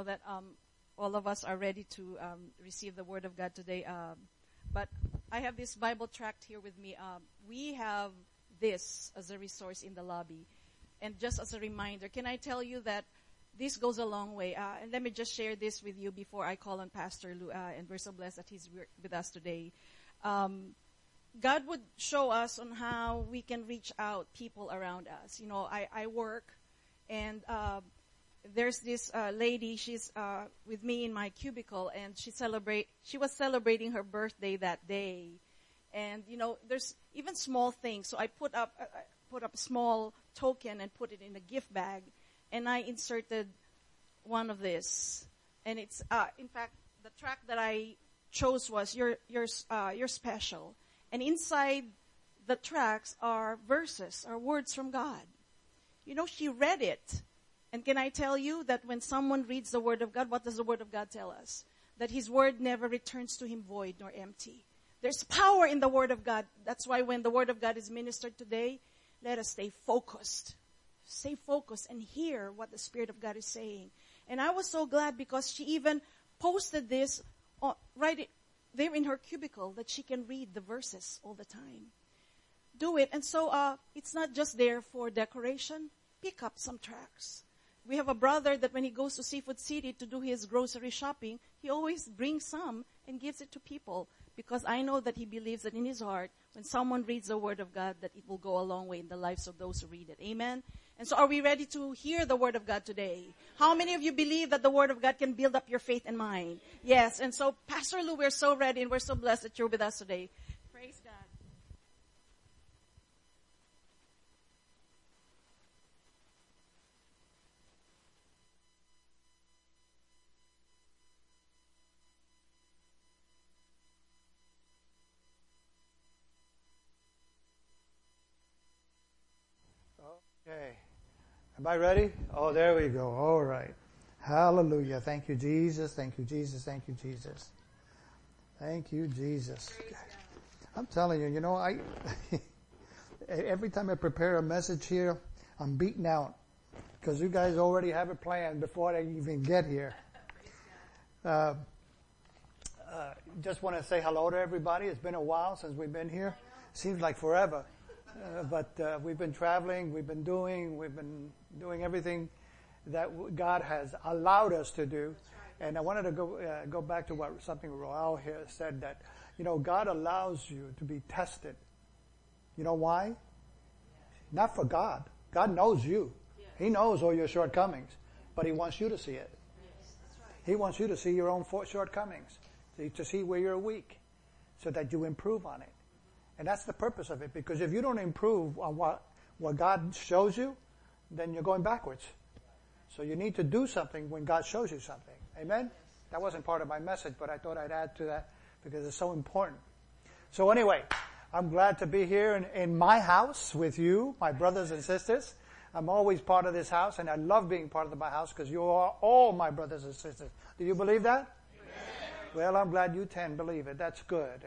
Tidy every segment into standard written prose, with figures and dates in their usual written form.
know that all of us are ready to receive the Word of God today. But I have this Bible tract here with me. We have this as a resource in the lobby. And just as a reminder, can I tell you that this goes a long way? And let me just share this with you before I call on Pastor Lou, and we're so blessed that he's with us today. God would show us on how we can reach out people around us. You know, I work, and there's this lady, she's with me in my cubicle, and she was celebrating her birthday that day. And, you know, there's even small things. So I put up a small token and put it in a gift bag, and I inserted one of this. And it's, in fact, the track that I chose was you're special. And inside the tracks are verses, are words from God. You know, she read it. And can I tell you that when someone reads the Word of God, what does the Word of God tell us? That His Word never returns to Him void nor empty. There's power in the Word of God. That's why when the Word of God is ministered today, let us stay focused. Stay focused and hear what the Spirit of God is saying. And I was so glad because she even posted this right there in her cubicle that she can read the verses all the time. Do it. And so it's not just there for decoration. Pick up some tracts. We have a brother that when he goes to Seafood City to do his grocery shopping, he always brings some and gives it to people. Because I know that he believes that in his heart, when someone reads the Word of God, that it will go a long way in the lives of those who read it. Amen? And so are we ready to hear the Word of God today? How many of you believe that the Word of God can build up your faith and mind? Yes. And so, Pastor Lou, we're so ready and we're so blessed that you're with us today. Praise God. Okay. Am I ready? Oh, there we go. All right. Hallelujah. Thank you, Jesus. Thank you, Jesus. Thank you, Jesus. Thank you, Jesus. I'm telling you, you know, every time I prepare a message here, I'm beaten out because you guys already have it planned before I even get here. Just want to say hello to everybody. It's been a while since we've been here. Seems like forever. But we've been traveling, we've been doing everything that God has allowed us to do. And I wanted to go back to something Roel here said, that, you know, God allows you to be tested. You know why? Not for God. God knows you. He knows all your shortcomings, but He wants you to see it. He wants you to see your own shortcomings, to see where you're weak, so that you improve on it. And that's the purpose of it, because if you don't improve on what God shows you, then you're going backwards. So you need to do something when God shows you something. Amen? That wasn't part of my message, but I thought I'd add to that because it's so important. So anyway, I'm glad to be here in my house with you, my brothers and sisters. I'm always part of this house, and I love being part of my house because you are all my brothers and sisters. Do you believe that? Amen. Well, I'm glad you 10 believe it. That's good.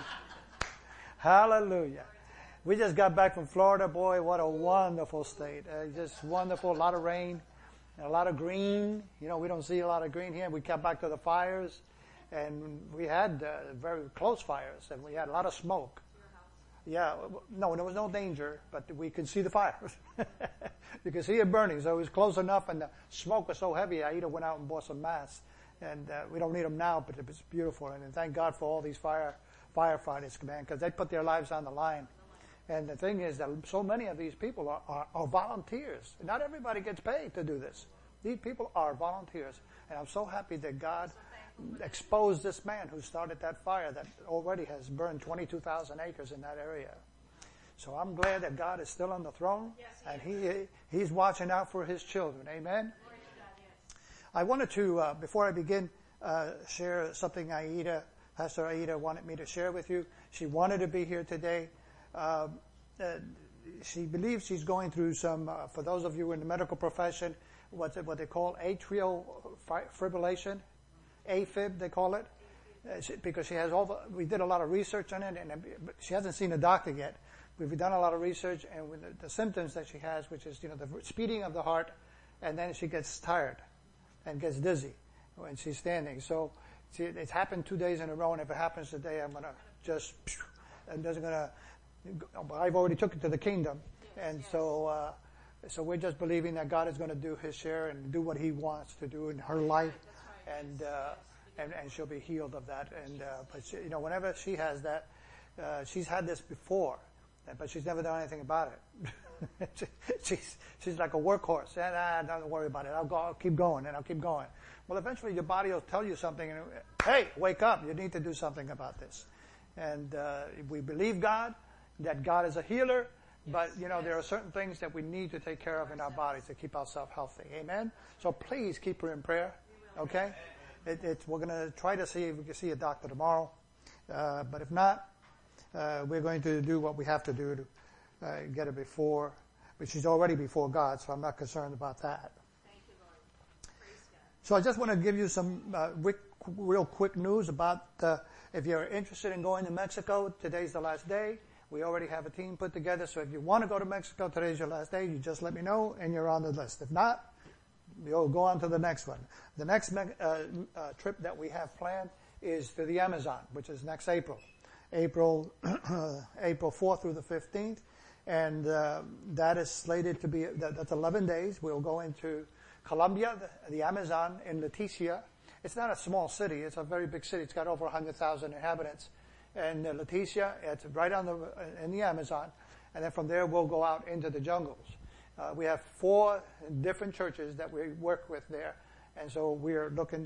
Hallelujah. We just got back from Florida. Boy, what a wonderful state. Just wonderful. A lot of rain and a lot of green. You know, we don't see a lot of green here. We got back to the fires, and we had very close fires, and we had a lot of smoke. Yeah, no, there was no danger, but we could see the fires. You could see it burning, so it was close enough, and the smoke was so heavy, Aida went out and bought some masks. And we don't need them now, but it was beautiful. And thank God for all these firefighters, man, because they put their lives on the line. And the thing is that so many of these people are volunteers. Not everybody gets paid to do this. These people are volunteers. And I'm so happy that God exposed this man who started that fire that already has burned 22,000 acres in that area. So I'm glad that God is still on the throne, and He's watching out for His children. Amen? I wanted to, before I begin, share something Pastor Aida wanted me to share with you. She wanted to be here today. She believes she's going through some, for those of you in the medical profession, what they call atrial fibrillation, AFib they call it, because she has we did a lot of research on it, and she hasn't seen a doctor yet. We've done a lot of research, and with the symptoms that she has, which is, the speeding of the heart, and then she gets tired and gets dizzy. when she's standing. So see, it's happened 2 days in a row, and if it happens today, I'm going to just, and doesn't going to, I've already took it to the kingdom. And so we're just believing that God is going to do His share and do what He wants to do in her life, and she'll be healed of that. And but she, whenever she has that, she's had this before, but she's never done anything about it. she's like a workhorse. Don't worry about it. I'll keep going, and I'll keep going. Well, eventually your body will tell you something, and hey, wake up! You need to do something about this. And we believe God, that God is a healer. But, there are certain things that we need to take care of in our bodies to keep ourselves healthy. Amen? So please keep her in prayer. Okay? We're going to try to see if we can see a doctor tomorrow. But if not, we're going to do what we have to do to get her before. But she's already before God, so I'm not concerned about that. Thank you, Lord. Praise God. So I just want to give you some real quick news about if you're interested in going to Mexico, today's the last day. We already have a team put together, so if you want to go to Mexico, today's your last day. You just let me know, and you're on the list. If not, you'll go on to the next one. The next trip that we have planned is to the Amazon, which is next April. April 4th through the 15th, and that is slated to be, that's 11 days. We'll go into Colombia, the Amazon in Leticia. It's not a small city. It's a very big city. It's got over 100,000 inhabitants. And Leticia, it's right in the Amazon, and then from there we'll go out into the jungles. We have 4 different churches that we work with there, and so we're looking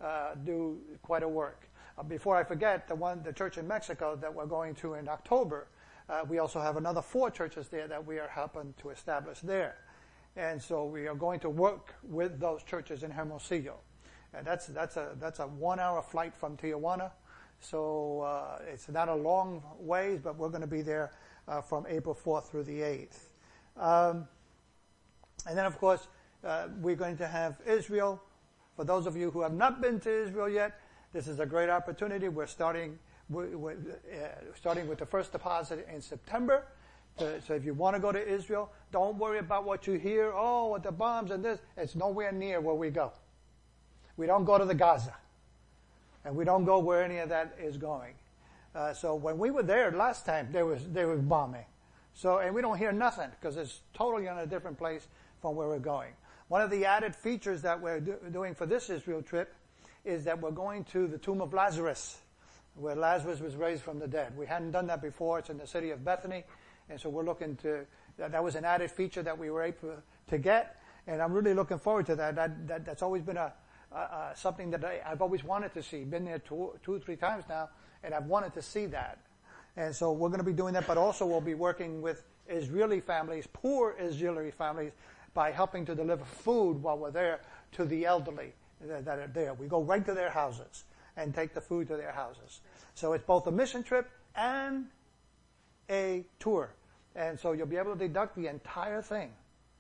do quite a work. Before I forget, the church in Mexico that we're going to in October, we also have another 4 churches there that we are helping to establish there, and so we are going to work with those churches in Hermosillo, and that's a 1-hour flight from Tijuana. So it's not a long ways, but we're going to be there from April 4th through the 8th. And then, of course, we're going to have Israel. For those of you who have not been to Israel yet, this is a great opportunity. We're starting with the first deposit in September. So if you want to go to Israel, don't worry about what you hear. Oh, with the bombs and this. It's nowhere near where we go. We don't go to the Gaza. And we don't go where any of that is going. So when we were there last time, they were bombing. So, and we don't hear nothing because it's totally in a different place from where we're going. One of the added features that we're doing for this Israel trip is that we're going to the tomb of Lazarus, where Lazarus was raised from the dead. We hadn't done that before. It's in the city of Bethany. And so we're looking to, that was an added feature that we were able to get. And I'm really looking forward to that. That's always been something that I've always wanted to see. Been there 2 or 3 times now, and I've wanted to see that. And so we're going to be doing that, but also we'll be working with Israeli families, poor Israeli families, by helping to deliver food while we're there to the elderly that are there. We go right to their houses and take the food to their houses. So it's both a mission trip and a tour. And so you'll be able to deduct the entire thing.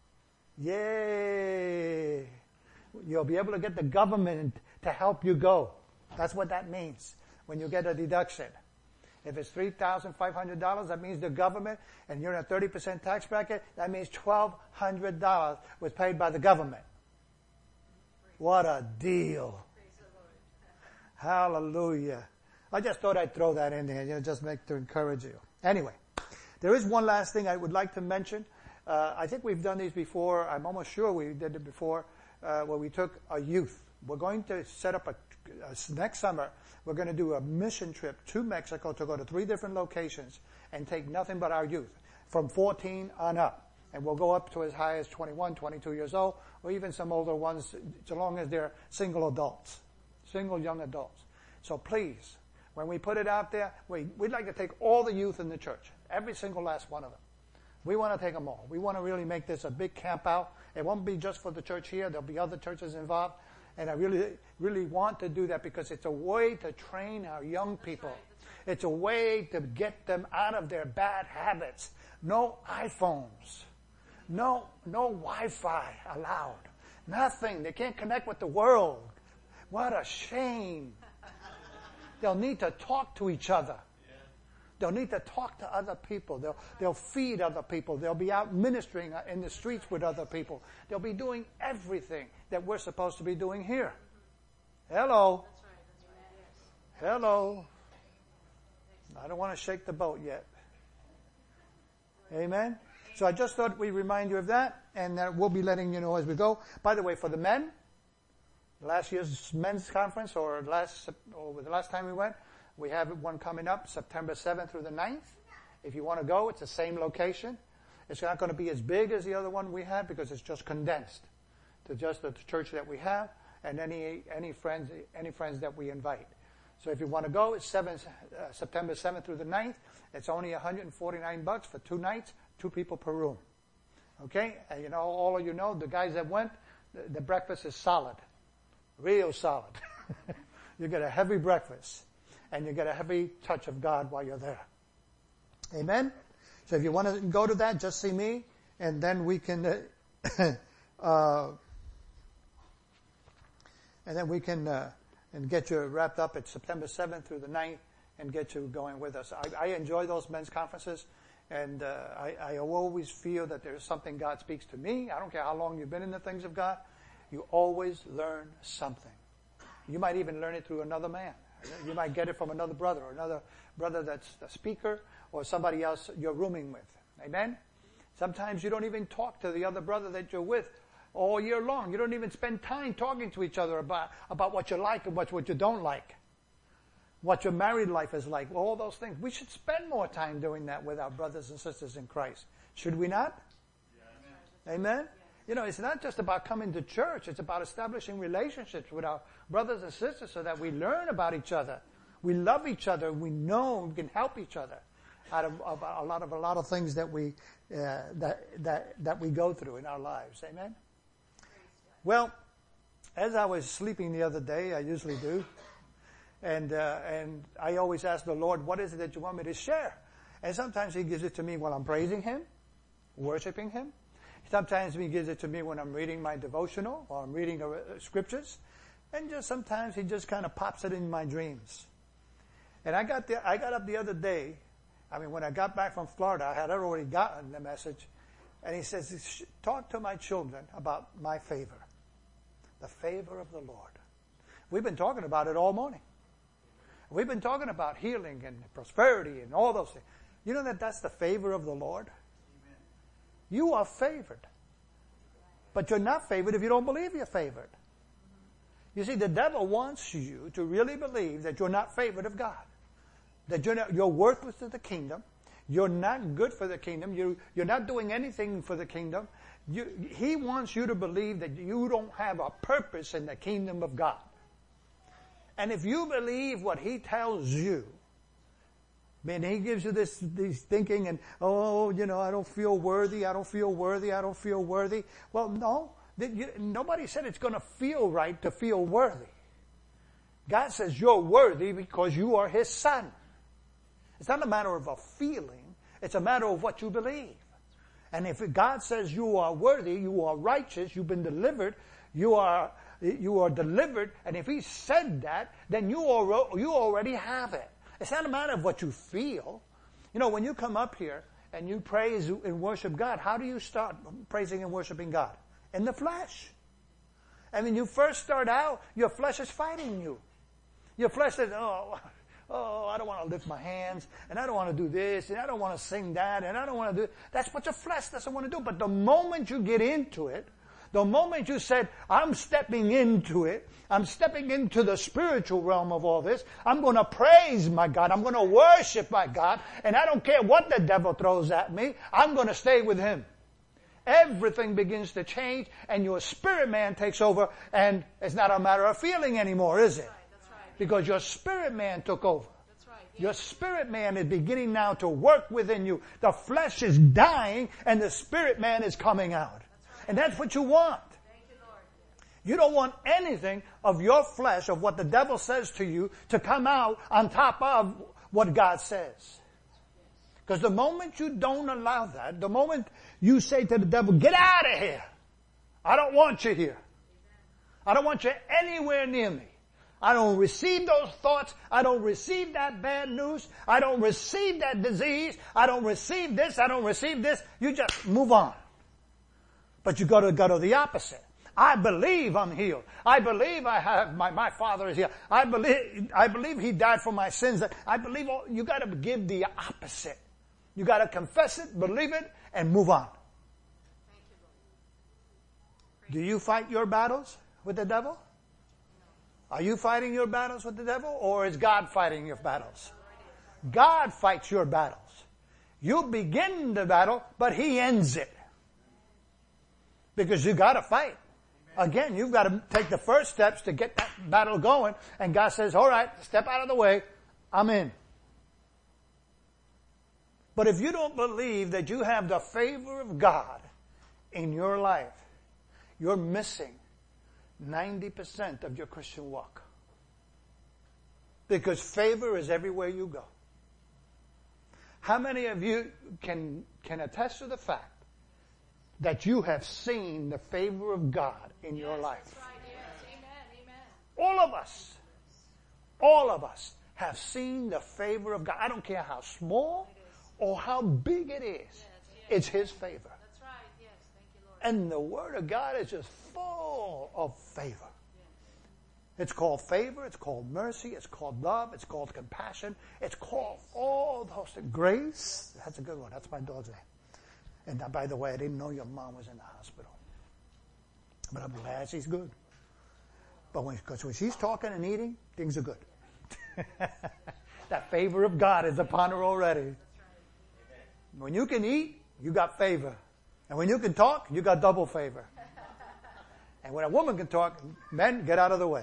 Yay! You'll be able to get the government to help you go. That's what that means when you get a deduction. If it's $3,500, that means the government, and you're in a 30% tax bracket, that means $1,200 was paid by the government. What a deal. Hallelujah. I just thought I'd throw that in there, just to encourage you. Anyway, there is one last thing I would like to mention. I think we've done these before. I'm almost sure we did it before. Where we took a youth. We're going to set up next summer, we're going to do a mission trip to Mexico to go to 3 different locations and take nothing but our youth from 14 on up. And we'll go up to as high as 21, 22 years old, or even some older ones, so long as they're single young adults. So please, when we put it out there, we'd like to take all the youth in the church, every single last one of them. We want to take them all. We want to really make this a big camp out. It won't be just for the church here. There'll be other churches involved. And I really, really want to do that because it's a way to train our young people. It's a way to get them out of their bad habits. No iPhones. No Wi-Fi allowed. Nothing. They can't connect with the world. What a shame. They'll need to talk to each other. They'll need to talk to other people. They'll feed other people. They'll be out ministering in the streets with other people. They'll be doing everything that we're supposed to be doing here. Hello. Hello. I don't want to shake the boat yet. Amen. So I just thought we'd remind you of that, and we'll be letting you know as we go. By the way, for the men, last year's men's conference, or the last time we went, we have one coming up, September 7th through the 9th. If you want to go, it's the same location. It's not going to be as big as the other one we had because it's just condensed to just the church that we have and any friends that we invite. So if you want to go, it's September 7th through the 9th. It's only $149 for 2 nights, 2 people per room. Okay? And all of you know, the guys that went, the breakfast is solid. Real solid. You get a heavy breakfast. And you get a heavy touch of God while you're there. Amen? So if you want to go to that, just see me. And then we can, and get you wrapped up at September 7th through the 9th and get you going with us. I enjoy those men's conferences, and I always feel that there's something God speaks to me. I don't care how long you've been in the things of God. You always learn something. You might even learn it through another man. You might get it from another brother, or another brother that's a speaker, or somebody else you're rooming with. Amen? Sometimes you don't even talk to the other brother that you're with all year long. You don't even spend time talking to each other about what you like and what you don't like. What your married life is like. All those things. We should spend more time doing that with our brothers and sisters in Christ. Should we not? Yeah, amen? It's not just about coming to church. It's about establishing relationships with our brothers and sisters so that we learn about each other. We love each other. We know we can help each other out of a lot of things that we go through in our lives. Amen? Well, as I was sleeping the other day, I usually do, and I always ask the Lord, what is it that you want me to share? And sometimes He gives it to me while I'm praising Him, worshiping Him. Sometimes He gives it to me when I'm reading my devotional or I'm reading scriptures. And just sometimes He just kind of pops it in my dreams. And I got up the other day. When I got back from Florida, I had already gotten the message. And He says, talk to my children about my favor. The favor of the Lord. We've been talking about it all morning. We've been talking about healing and prosperity and all those things. You know that's the favor of the Lord? You are favored. But you're not favored if you don't believe you're favored. You see, the devil wants you to really believe that you're not favored of God. That you're worthless to the kingdom. You're not good for the kingdom. You're not doing anything for the kingdom. He wants you to believe that you don't have a purpose in the kingdom of God. And if you believe what he tells you, he gives you this thinking and, I don't feel worthy, I don't feel worthy, I don't feel worthy. Well, no. Nobody said it's going to feel right to feel worthy. God says you're worthy because you are His son. It's not a matter of a feeling. It's a matter of what you believe. And if God says you are worthy, you are righteous, you've been delivered, you are delivered, and if He said that, then you already have it. It's not a matter of what you feel. When you come up here and you praise and worship God, how do you start praising and worshiping God? In the flesh. And when you first start out, your flesh is fighting you. Your flesh says, I don't want to lift my hands, and I don't want to do this, and I don't want to sing that, and I don't want to do... That's what your flesh doesn't want to do. But the moment you get into it, the moment you said, I'm stepping into it, I'm stepping into the spiritual realm of all this, I'm going to praise my God, I'm going to worship my God, and I don't care what the devil throws at me, I'm going to stay with Him. Everything begins to change, and your spirit man takes over, and it's not a matter of feeling anymore, is it? That's right. Because your spirit man took over. That's right. Yeah. Your spirit man is beginning now to work within you. The flesh is dying, and the spirit man is coming out. And that's what you want. Thank you, Lord. You don't want anything of your flesh, of what the devil says to you, to come out on top of what God says. Because the moment you don't allow that, the moment you say to the devil, get out of here. I don't want you here. I don't want you anywhere near me. I don't receive those thoughts. I don't receive that bad news. I don't receive that disease. I don't receive this. I don't receive this. You just move on. But you got to go to the opposite. I believe I'm healed. I believe I have my Father is here. I believe He died for my sins. I believe you got to give the opposite. You got to confess it, believe it, and move on. Do you fight your battles with the devil? Are you fighting your battles with the devil, or is God fighting your battles? God fights your battles. You begin the battle, but He ends it. Because you got to fight. Again, you've got to take the first steps to get that battle going, and God says, all right, step out of the way, I'm in. But if you don't believe that you have the favor of God in your life, you're missing 90% of your Christian walk. Because favor is everywhere you go. How many of you can attest to the fact that you have seen the favor of God in your life? That's right. Yes. Amen. All of us have seen the favor of God. I don't care how small or how big it is. Yes. It's His favor. That's right. Yes. Thank you, Lord. And the Word of God is just full of favor. It's called favor, it's called mercy, it's called love, it's called compassion, it's called all those things. Grace, that's a good one. That's my dog's name. And by the way, I didn't know your mom was in the hospital. But I'm glad she's good. But because when she's talking and eating, things are good. That favor of God is upon her already. When you can eat, you got favor. And when you can talk, you got double favor. And when a woman can talk, men, get out of the way.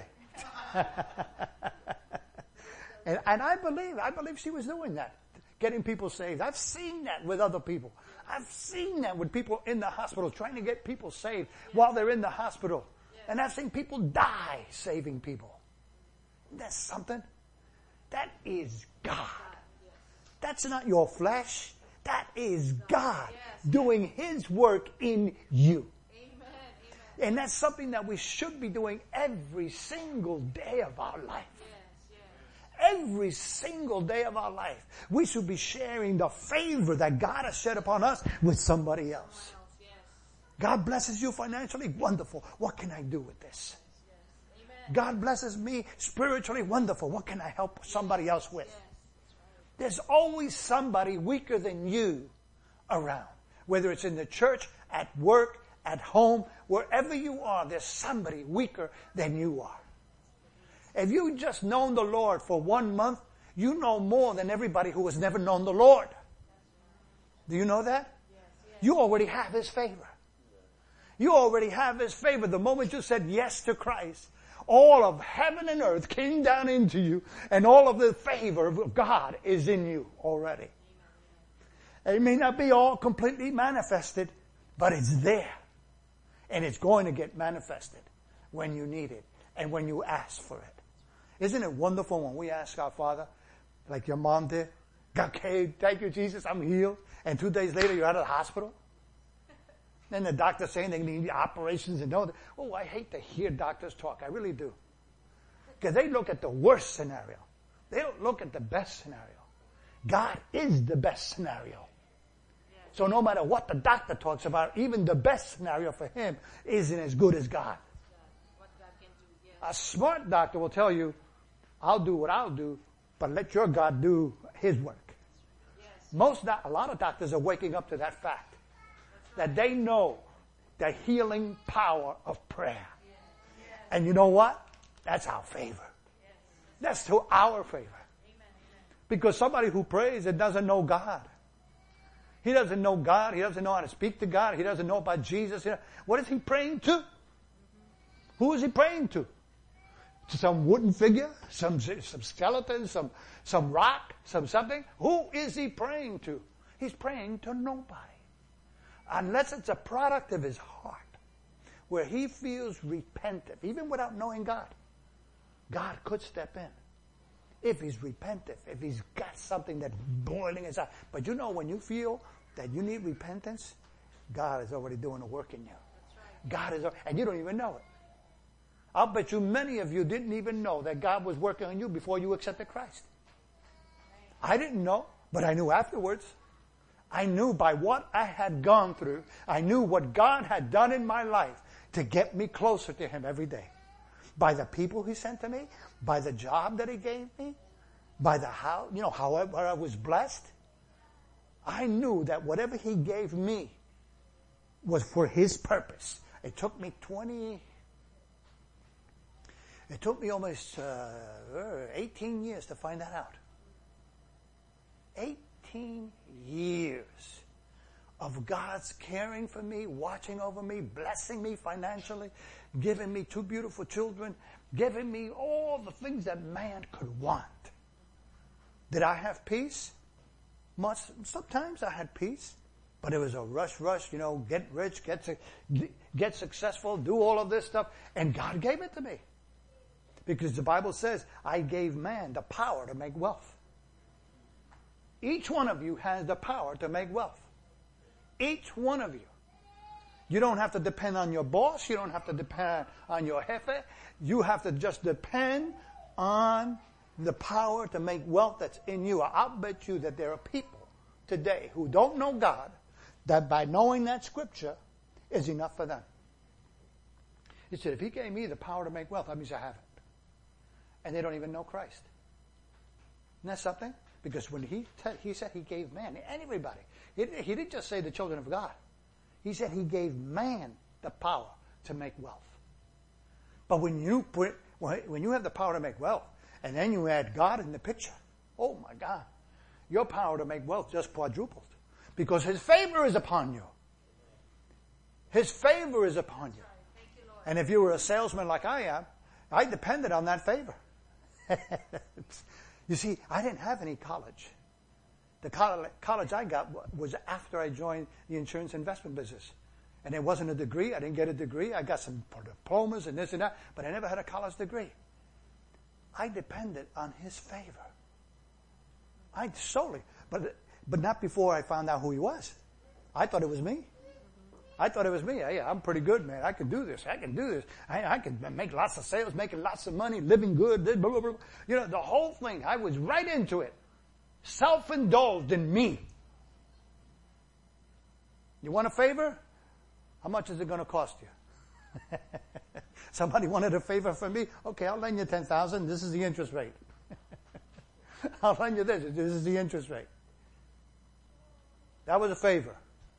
and I believe she was doing that, getting people saved. I've seen that with other people. I've seen that with people in the hospital, trying to get people saved while they're in the hospital. And I've seen people die saving people. That's something. That is God. That's not your flesh. That is God doing His work in you. And that's something that we should be doing every single day of our life. Every single day of our life. We should be sharing the favor that God has shed upon us with somebody else. God blesses you financially. Wonderful. What can I do with this? God blesses me spiritually. Wonderful. What can I help somebody else with? There's always somebody weaker than you around. Whether it's in the church, at work, at home, wherever you are, there's somebody weaker than you are. If you just known the Lord for 1 month, you know more than everybody who has never known the Lord. Do you know that? You already have His favor. You already have His favor. The moment you said yes to Christ, all of heaven and earth came down into you, and all of the favor of God is in you already. It may not be all completely manifested, but it's there. And it's going to get manifested when you need it and when you ask for it. Isn't it wonderful when we ask our Father, like your mom did, okay, thank you, Jesus, I'm healed. And 2 days later, you're out of the hospital. And the doctor's saying they need operations and all that. Oh, I hate to hear doctors talk. I really do. Because they look at the worst scenario. They don't look at the best scenario. God is the best scenario. So no matter what the doctor talks about, even the best scenario for him isn't as good as God. A smart doctor will tell you, I'll do what I'll do, but let your God do His work. A lot of doctors are waking up to that fact. That they know the healing power of prayer. And you know what? That's our favor. That's to our favor. Because somebody who prays and doesn't know God, he doesn't know God. He doesn't know how to speak to God. He doesn't know about Jesus. What is he praying to? Who is he praying to? To some wooden figure? Some skeleton? Some rock? Something? Who is he praying to? He's praying to nobody. Unless it's a product of his heart, where he feels repentant, even without knowing God. God could step in. If he's repentant, if he's got something that's boiling inside. But you know, when you feel that you need repentance, God is already doing the work in you. God is, and you don't even know it. I'll bet you many of you didn't even know that God was working on you before you accepted Christ. I didn't know, but I knew afterwards. I knew by what I had gone through, I knew what God had done in my life, to get me closer to Him every day. By the people He sent to me, by the job that He gave me, by the house, however I was blessed. I knew that whatever He gave me was for His purpose. It took me almost 18 years to find that out. 18 years of God's caring for me, watching over me, blessing me financially, giving me 2 beautiful children, giving me all the things that man could want. Did I have peace? Sometimes I had peace, but it was a rush, get rich, get successful, do all of this stuff, and God gave it to me. Because the Bible says, I gave man the power to make wealth. Each one of you has the power to make wealth. Each one of you. You don't have to depend on your boss. You don't have to depend on your jefe. You have to just depend on the power to make wealth that's in you. I'll bet you that there are people today who don't know God, that by knowing that scripture is enough for them. He said, if He gave me the power to make wealth, that means I have it. And they don't even know Christ. Isn't that something? Because when He said He gave man, everybody. He didn't just say the children of God. He said He gave man the power to make wealth. But when you have the power to make wealth, and then you add God in the picture, oh my God, your power to make wealth just quadrupled. Because His favor is upon you. His favor is upon you. And if you were a salesman like I am, I depended on that favor. You see, I didn't have any college. The college I got was after I joined the insurance investment business. And it wasn't a degree. I didn't get a degree. I got some diplomas and this and that, but I never had a college degree. I depended on His favor. But not before I found out who He was. I thought it was me. Yeah, I'm pretty good, man. I can do this. I can make lots of sales, making lots of money, living good, blah, blah, blah. The whole thing. I was right into it. Self-indulged in me. You want a favor? How much is it going to cost you? Somebody wanted a favor from me? Okay, I'll lend you $10,000. This is the interest rate. I'll lend you this. This is the interest rate. That was a favor.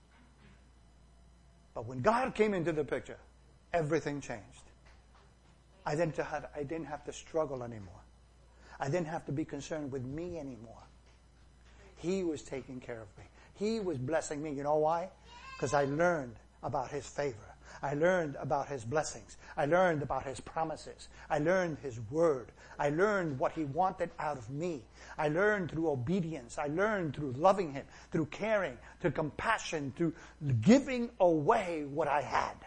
But when God came into the picture, everything changed. I didn't have to struggle anymore. I didn't have to be concerned with me anymore. He was taking care of me. He was blessing me. You know why? Because I learned about His favor. I learned about His blessings. I learned about His promises. I learned His word. I learned what He wanted out of me. I learned through obedience. I learned through loving Him, through caring, through compassion, through giving away what I had.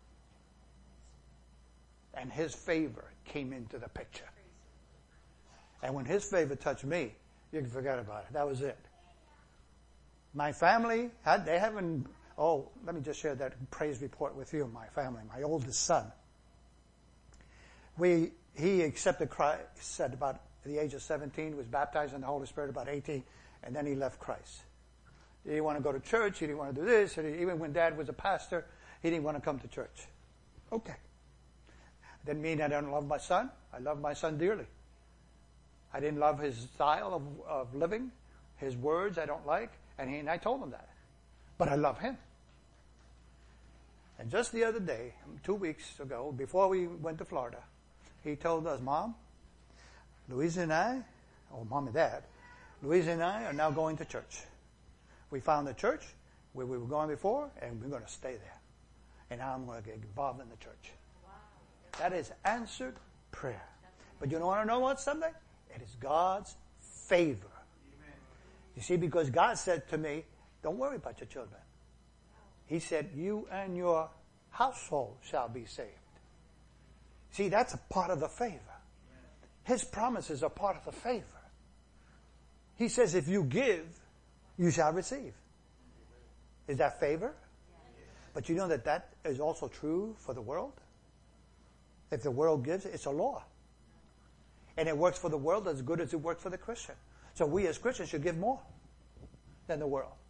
And His favor came into the picture. And when His favor touched me, you can forget about it. That was it. My family, let me just share that praise report with you, my family. My oldest son. He accepted Christ at about the age of 17, was baptized in the Holy Spirit about 18, and then he left Christ. He didn't want to go to church, he didn't want to do this, even when Dad was a pastor, he didn't want to come to church. Okay. Didn't mean I don't love my son. I love my son dearly. I didn't love his style of living, his words I don't like, and I told him that. But I love him. And just the other day, 2 weeks ago, before we went to Florida, he told us, Mom and Dad, Louisa and I are now going to church. We found a church where we were going before, and we're going to stay there. And now I'm going to get involved in the church. Wow. That is answered prayer. But you don't want to know what something? It is God's favor. Amen. You see, because God said to me, don't worry about your children. He said, you and your household shall be saved. See, that's a part of the favor. His promises are part of the favor. He says, if you give, you shall receive. Is that favor? But you know that is also true for the world? If the world gives, it's a law. And it works for the world as good as it works for the Christian. So we as Christians should give more than the world.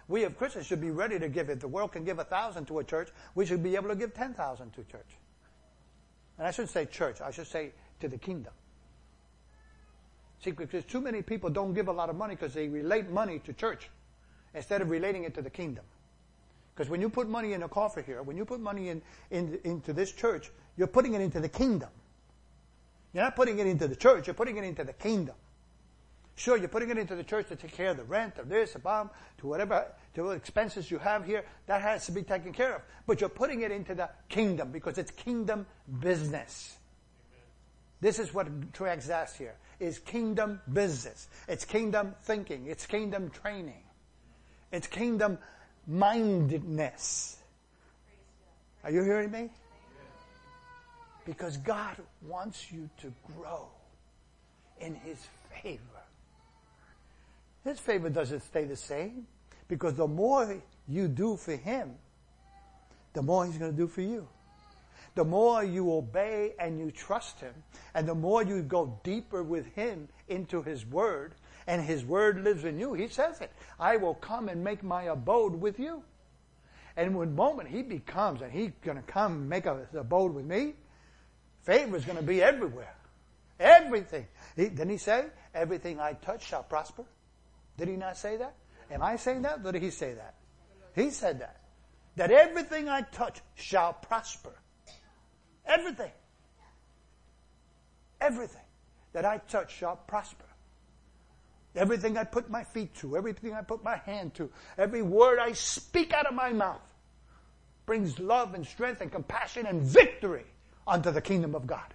We as Christians should be ready to give. If the world can give 1,000 to a church, we should be able to give 10,000 to church. And I shouldn't say church. I should say to the kingdom. See, because too many people don't give a lot of money because they relate money to church instead of relating it to the kingdom. Because when you put money in a coffer here, when you put money into this church, you're putting it into the kingdom. You're not putting it into the church. You're putting it into the kingdom. Sure, you're putting it into the church to take care of the rent, of this, about to whatever, to what expenses you have here. That has to be taken care of. But you're putting it into the kingdom because it's kingdom business. Amen. This is what translates here, is kingdom business. It's kingdom thinking. It's kingdom training. It's kingdom mindedness. Are you hearing me? Because God wants you to grow in His favor. His favor doesn't stay the same, because the more you do for Him, the more He's going to do for you. The more you obey and you trust Him, and the more you go deeper with Him into His Word, and His Word lives in you. He says it. I will come and make my abode with you. And when the moment He becomes, and He's going to come and make His abode with me, favor is going to be everywhere. Everything. Didn't He say, everything I touch shall prosper? Did He not say that? Am I saying that? Or did He say that? He said that. That everything I touch shall prosper. Everything. Everything that I touch shall prosper. Everything I put my feet to, everything I put my hand to, every word I speak out of my mouth brings love and strength and compassion and victory unto the kingdom of God.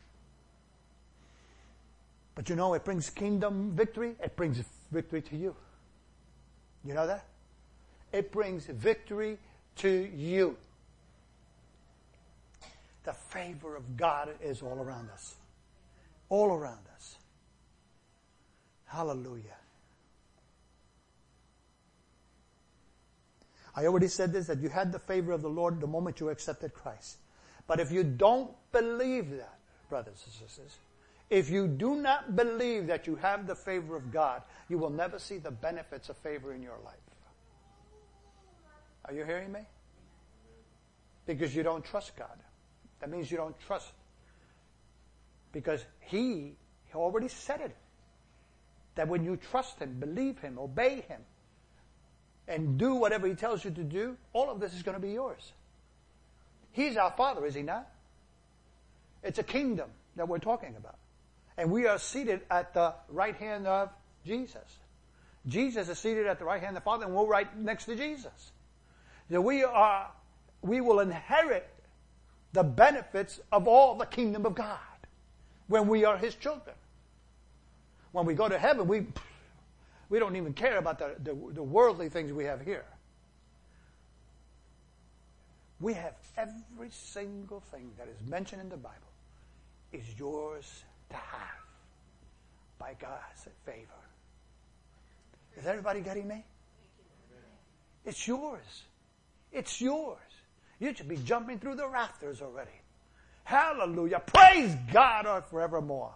But you know, it brings kingdom victory. It brings victory to you. You know that? It brings victory to you. The favor of God is all around us. All around us. Hallelujah. I already said this, that you had the favor of the Lord the moment you accepted Christ. But if you don't believe that, brothers and sisters, if you do not believe that you have the favor of God, you will never see the benefits of favor in your life. Are you hearing me? Because you don't trust God. That means you don't trust. Because He already said it. That when you trust Him, believe Him, obey Him, and do whatever He tells you to do, all of this is going to be yours. He's our Father, is He not? It's a kingdom that we're talking about. And we are seated at the right hand of Jesus. Jesus is seated at the right hand of the Father, and we're right next to Jesus. So we will inherit the benefits of all the kingdom of God when we are His children. When we go to heaven, we don't even care about the worldly things we have here. We have every single thing that is mentioned in the Bible is yours to have by God's favor. Is everybody getting me? It's yours. It's yours. You should be jumping through the rafters already. Hallelujah. Praise God forevermore.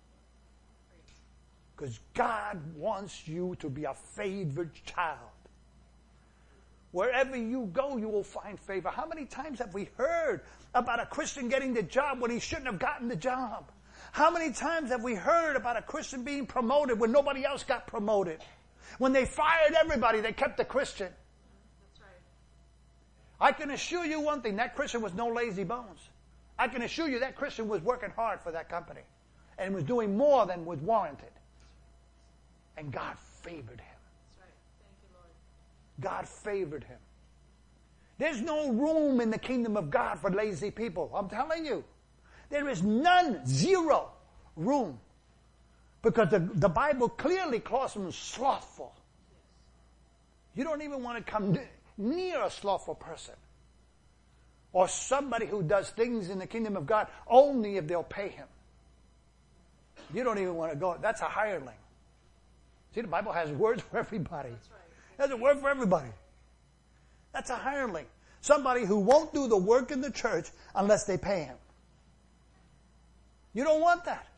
Because God wants you to be a favored child. Wherever you go, you will find favor. How many times have we heard about a Christian getting the job when he shouldn't have gotten the job? How many times have we heard about a Christian being promoted when nobody else got promoted? When they fired everybody, they kept the Christian. That's right. I can assure you one thing, that Christian was no lazy bones. I can assure you that Christian was working hard for that company and was doing more than was warranted. And God favored him. That's right. Thank you, Lord. God favored him. There's no room in the kingdom of God for lazy people. I'm telling you. There is none, zero room. Because the Bible clearly calls them slothful. You don't even want to come near a slothful person. Or somebody who does things in the kingdom of God only if they'll pay him. You don't even want to go. That's a hireling. See, the Bible has words for everybody. That's right. There's a word for everybody. That's a hireling. Somebody who won't do the work in the church unless they pay him. You don't want that.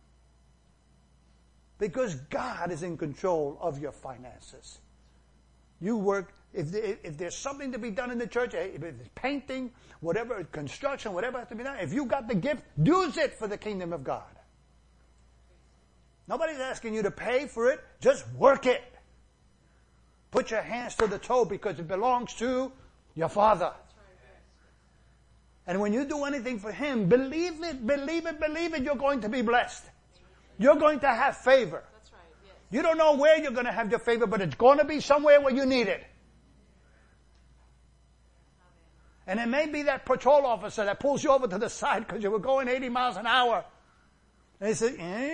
Because God is in control of your finances. You work. If there's something to be done in the church, if it's painting, whatever, construction, whatever has to be done, if you got the gift, use it for the kingdom of God. Nobody's asking you to pay for it. Just work it. Put your hands to the toe because it belongs to your Father. And when you do anything for Him, believe it, you're going to be blessed. You're going to have favor. You don't know where you're going to have your favor, but it's going to be somewhere where you need it. And it may be that patrol officer that pulls you over to the side because you were going 80 miles an hour. And he says,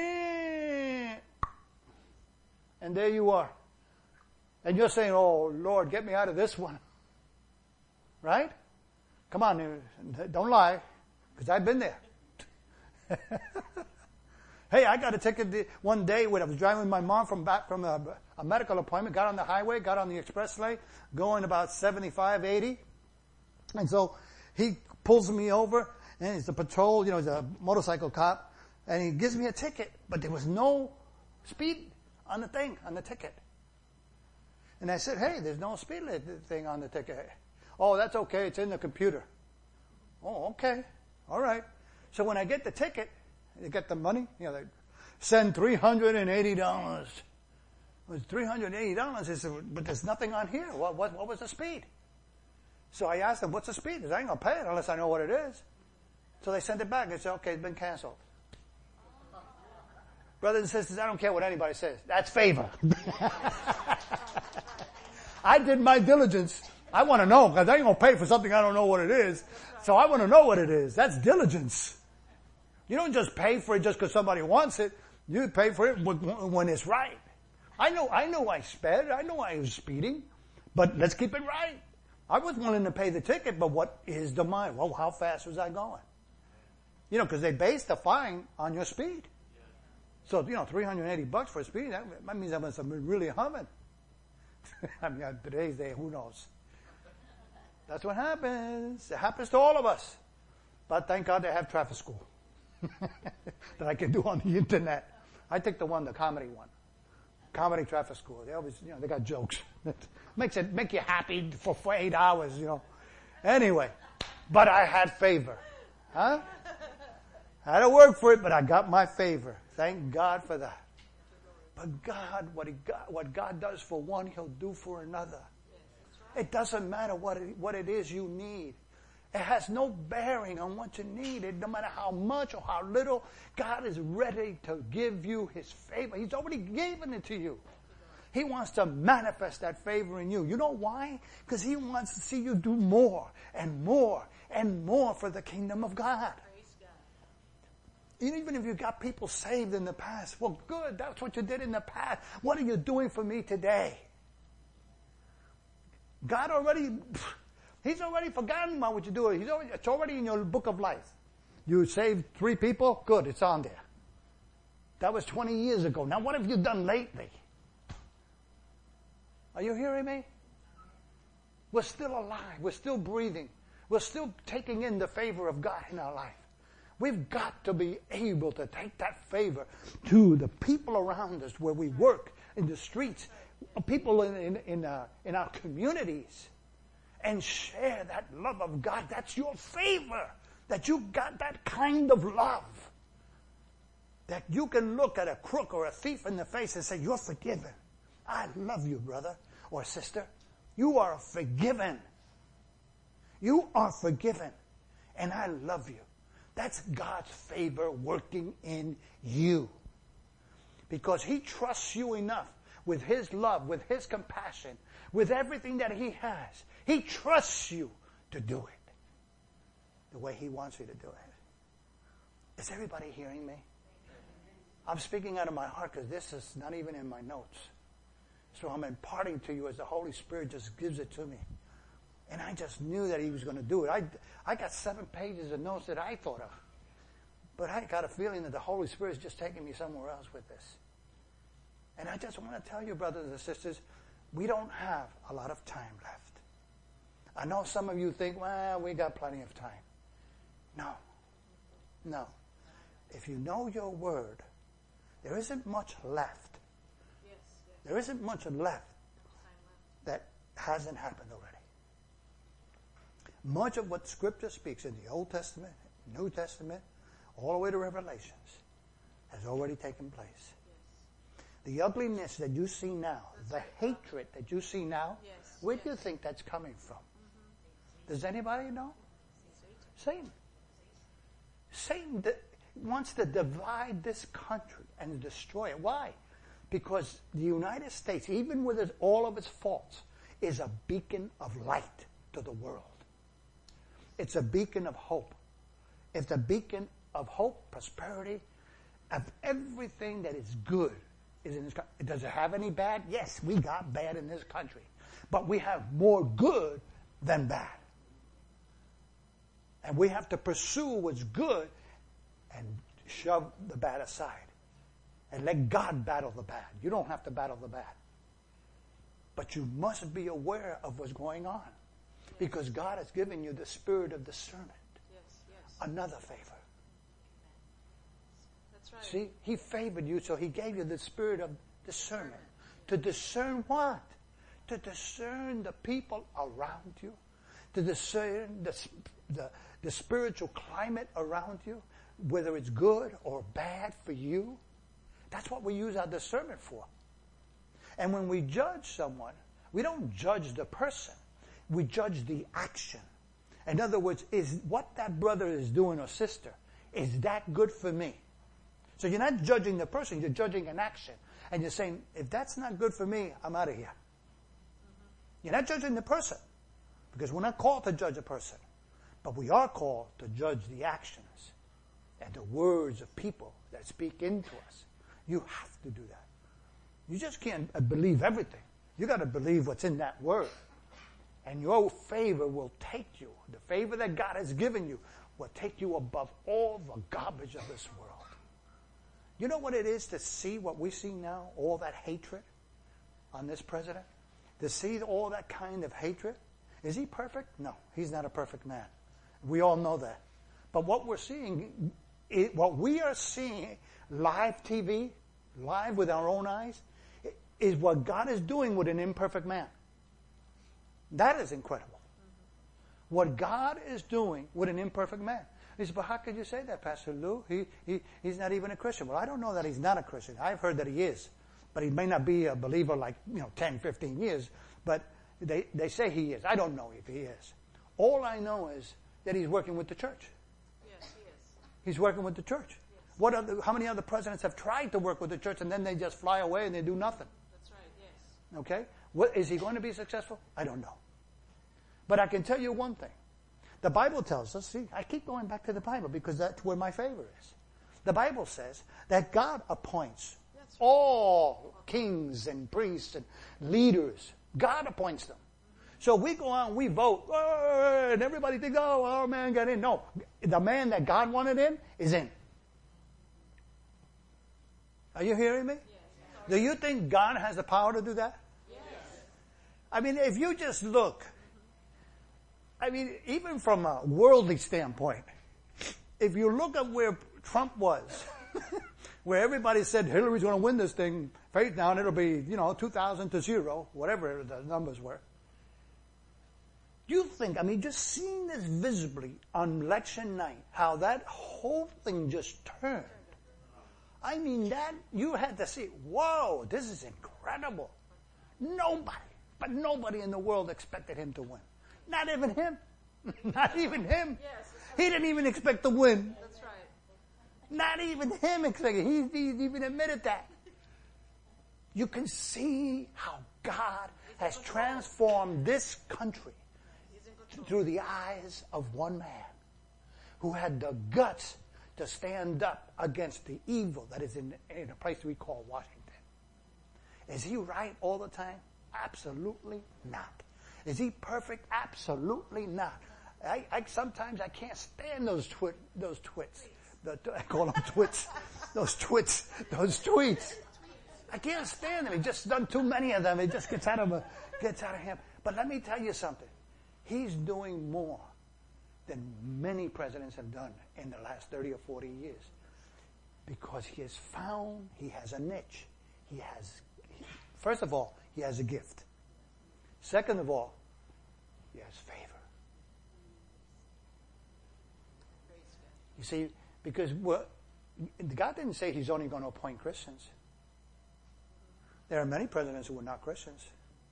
and there you are. And you're saying, oh, Lord, get me out of this one. Right? Come on, don't lie, because I've been there. Hey, I got a ticket one day when I was driving with my mom back from a medical appointment, got on the highway, got on the express lane, going about 75, 80. And so he pulls me over, and he's a patrol, he's a motorcycle cop, and he gives me a ticket, but there was no speed on the ticket. And I said, hey, there's no speed limit thing on the ticket. Oh, that's okay, it's in the computer. Oh, okay, all right. So when I get the ticket, you get the money, they send $380. It was $380. He said, but there's nothing on here. What was the speed? So I asked them, what's the speed? He said, I ain't going to pay it unless I know what it is. So they sent it back. They said, okay, it's been canceled. Brothers and sisters, I don't care what anybody says. That's favor. I did my diligence. I want to know, because I ain't going to pay for something I don't know what it is. So I want to know what it is. That's diligence. You don't just pay for it just because somebody wants it. You pay for it when it's right. I know I sped. I know I was speeding. But let's keep it right. I was willing to pay the ticket, but what is the mile? Well, how fast was I going? Because they base the fine on your speed. So, $380 for speed, that means I must have been really humming. I mean, today's day, who knows? That's what happens. It happens to all of us. But thank God they have traffic school that I can do on the internet. I take the comedy one. Comedy traffic school. They always, they got jokes. Make you happy for 8 hours, Anyway, but I had favor. Huh? I had to work for it, but I got my favor. Thank God for that. But God, what God does for one, He'll do for another. It doesn't matter what it is you need. It has no bearing on what you need. No matter how much or how little, God is ready to give you His favor. He's already given it to you. He wants to manifest that favor in you. You know why? Because He wants to see you do more and more and more for the kingdom of God. Even if you got people saved in the past, well, good, that's what you did in the past. What are you doing for me today? He's already forgotten about what you're doing. It's already in your book of life. You saved 3 people, good, it's on there. That was 20 years ago. Now what have you done lately? Are you hearing me? We're still alive. We're still breathing. We're still taking in the favor of God in our life. We've got to be able to take that favor to the people around us where we work, in the streets, people in our communities, and share that love of God. That's your favor, that you got that kind of love, that you can look at a crook or a thief in the face and say, you're forgiven. I love you, brother or sister. You are forgiven. You are forgiven, and I love you. That's God's favor working in you. Because He trusts you enough with His love, with His compassion, with everything that He has. He trusts you to do it the way He wants you to do it. Is everybody hearing me? I'm speaking out of my heart because this is not even in my notes. So I'm imparting to you as the Holy Spirit just gives it to me. And I just knew that He was going to do it. I got 7 pages of notes that I thought of. But I got a feeling that the Holy Spirit is just taking me somewhere else with this. And I just want to tell you, brothers and sisters, we don't have a lot of time left. I know some of you think, well, we got plenty of time. No. If you know your word, there isn't much left. There isn't much left that hasn't happened already. Much of what Scripture speaks in the Old Testament, New Testament, all the way to Revelations, has already taken place. Yes. The ugliness that you see now, the hatred that you see now, Yes. where do you think that's coming from? Does anybody know? Satan. Satan wants to divide this country and destroy it. Why? Because the United States, even with all of its faults, is a beacon of light to the world. It's a beacon of hope. It's a beacon of hope, prosperity, of everything that is good is in this country. Does it have any bad? Yes, we got bad in this country. But we have more good than bad. And we have to pursue what's good and shove the bad aside. And let God battle the bad. You don't have to battle the bad. But you must be aware of what's going on. Because God has given you the spirit of discernment. Yes. Another favor. That's right. See, He favored you, so He gave you the spirit of discernment. To discern what? To discern the people around you. To discern the spiritual climate around you, whether it's good or bad for you. That's what we use our discernment for. And when we judge someone, we don't judge the person. We judge the action. In other words, is what that brother is doing or sister, is that good for me? So you're not judging the person, you're judging an action. And you're saying, if that's not good for me, I'm out of here. You're not judging the person, because we're not called to judge a person. But we are called to judge the actions and the words of people that speak into us. You have to do that. You just can't believe everything. You got to believe what's in that word. And your favor will take you. The favor that God has given you will take you above all the garbage of this world. You know what it is to see what we see now? All that hatred on this president? To see all that kind of hatred? Is he perfect? No, he's not a perfect man. We all know that. But what we're seeing, what we are seeing live TV, live with our own eyes, is what God is doing with an imperfect man. That is incredible. What God is doing with an imperfect man. He said, but how could you say that, Pastor Lou? He's not even a Christian. Well, I don't know that he's not a Christian. I've heard that he is. But he may not be a believer like, 10, 15 years. But they say he is. I don't know if he is. All I know is that he's working with the church. Yes, he is. He's working with the church. Yes. How many other presidents have tried to work with the church and then they just fly away and they do nothing? That's right, yes. Okay? Is he going to be successful? I don't know. But I can tell you one thing. The Bible tells us, see, I keep going back to the Bible because that's where my favor is. The Bible says that God appoints all kings and priests and leaders. God appoints them. So we go out and we vote, and everybody thinks, oh, our man got in. No, the man that God wanted in is in. Are you hearing me? Yes. Do you think God has the power to do that? Yes. I mean, if you just look, even from a worldly standpoint, if you look at where Trump was, where everybody said Hillary's going to win this thing, faith down, it'll be, 2,000 to 0, whatever the numbers were. You think, just seeing this visibly on election night, how that whole thing just turned. That, you had to see, whoa, this is incredible. Nobody in the world expected him to win. Not even him. Not even him. Yes, he didn't even expect to win. that's right. Not even him expected. He even admitted that. You can see how God has transformed this country through the eyes of one man who had the guts to stand up against the evil that is in a place we call Washington. Is he right all the time? Absolutely not. Is he perfect? Absolutely not. Sometimes I can't stand those twits. I call them twits. Those tweets. I can't stand them. He just done too many of them. It just gets out of him. But let me tell you something. He's doing more than many presidents have done in the last 30 or 40 years. Because he has a niche. First of all, he has a gift. Second of all, he has favor. You see, because God didn't say he's only going to appoint Christians. There are many presidents who were not Christians.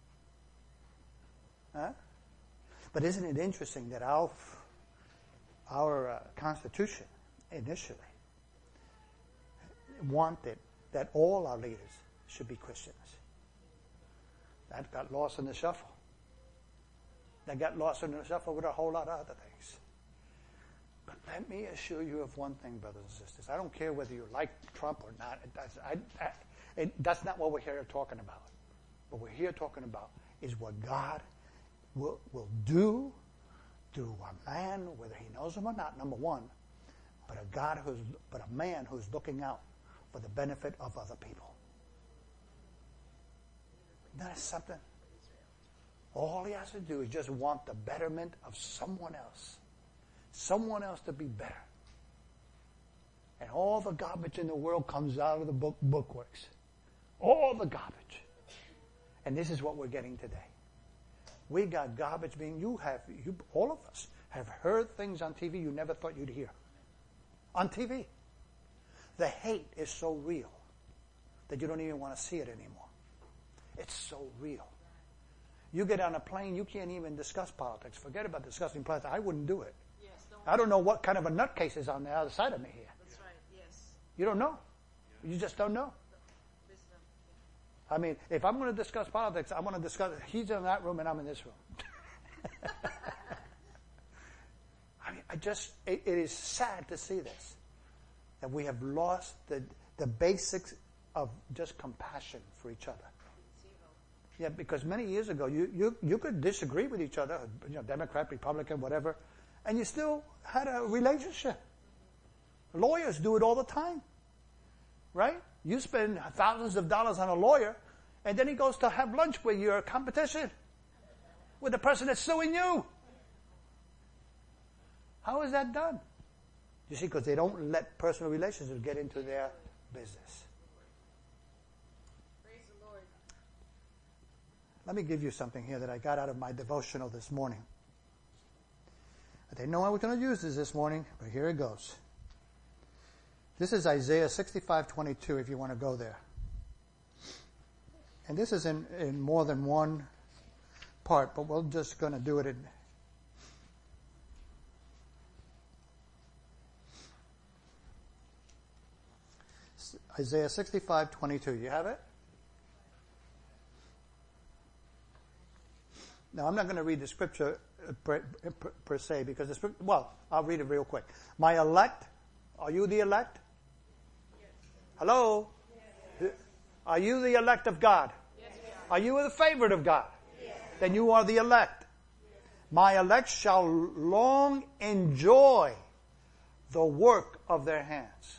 Huh? But isn't it interesting that our Constitution initially wanted that all our leaders should be Christians. That got lost in the shuffle. That got lost in the shuffle with a whole lot of other things. But let me assure you of one thing, brothers and sisters. I don't care whether you like Trump or not. That's not what we're here talking about. What we're here talking about is what God will do through a man, whether he knows him or not, number one, but a man who's looking out for the benefit of other people. That's something. All he has to do is just want the betterment of someone else. Someone else to be better. And all the garbage in the world comes out of the bookworks. All the garbage. And this is what we're getting today. We got garbage being, all of us have heard things on TV you never thought you'd hear. On TV. The hate is so real that you don't even want to see it anymore. It's so real. You get on a plane, you can't even discuss politics. Forget about discussing politics. I wouldn't do it. Yes, I don't know what kind of a nutcase is on the other side of me here. That's right, yes. You don't know. You just don't know. I mean, if I'm going to discuss politics, I'm going to discuss, he's in that room and I'm in this room. I mean, it is sad to see this. That we have lost the basics of just compassion for each other. Yeah, because many years ago, you could disagree with each other, Democrat, Republican, whatever, and you still had a relationship. Lawyers do it all the time, right? You spend thousands of dollars on a lawyer, and then he goes to have lunch with your competition, with the person that's suing you. How is that done? You see, because they don't let personal relationships get into their business. Praise the Lord. Let me give you something here that I got out of my devotional this morning. I didn't know I was going to use this morning, but here it goes. This is Isaiah 65:22, if you want to go there. And this is in more than one part, but we're just going to do it in Isaiah 65:22. You have it? Now, I'm not going to read the scripture per se, because the scripture, I'll read it real quick. My elect, are you the elect? Yes. Hello? Yes. Are you the elect of God? Yes, are you the favorite of God? Yes. Then you are the elect. Yes. My elect shall long enjoy the work of their hands.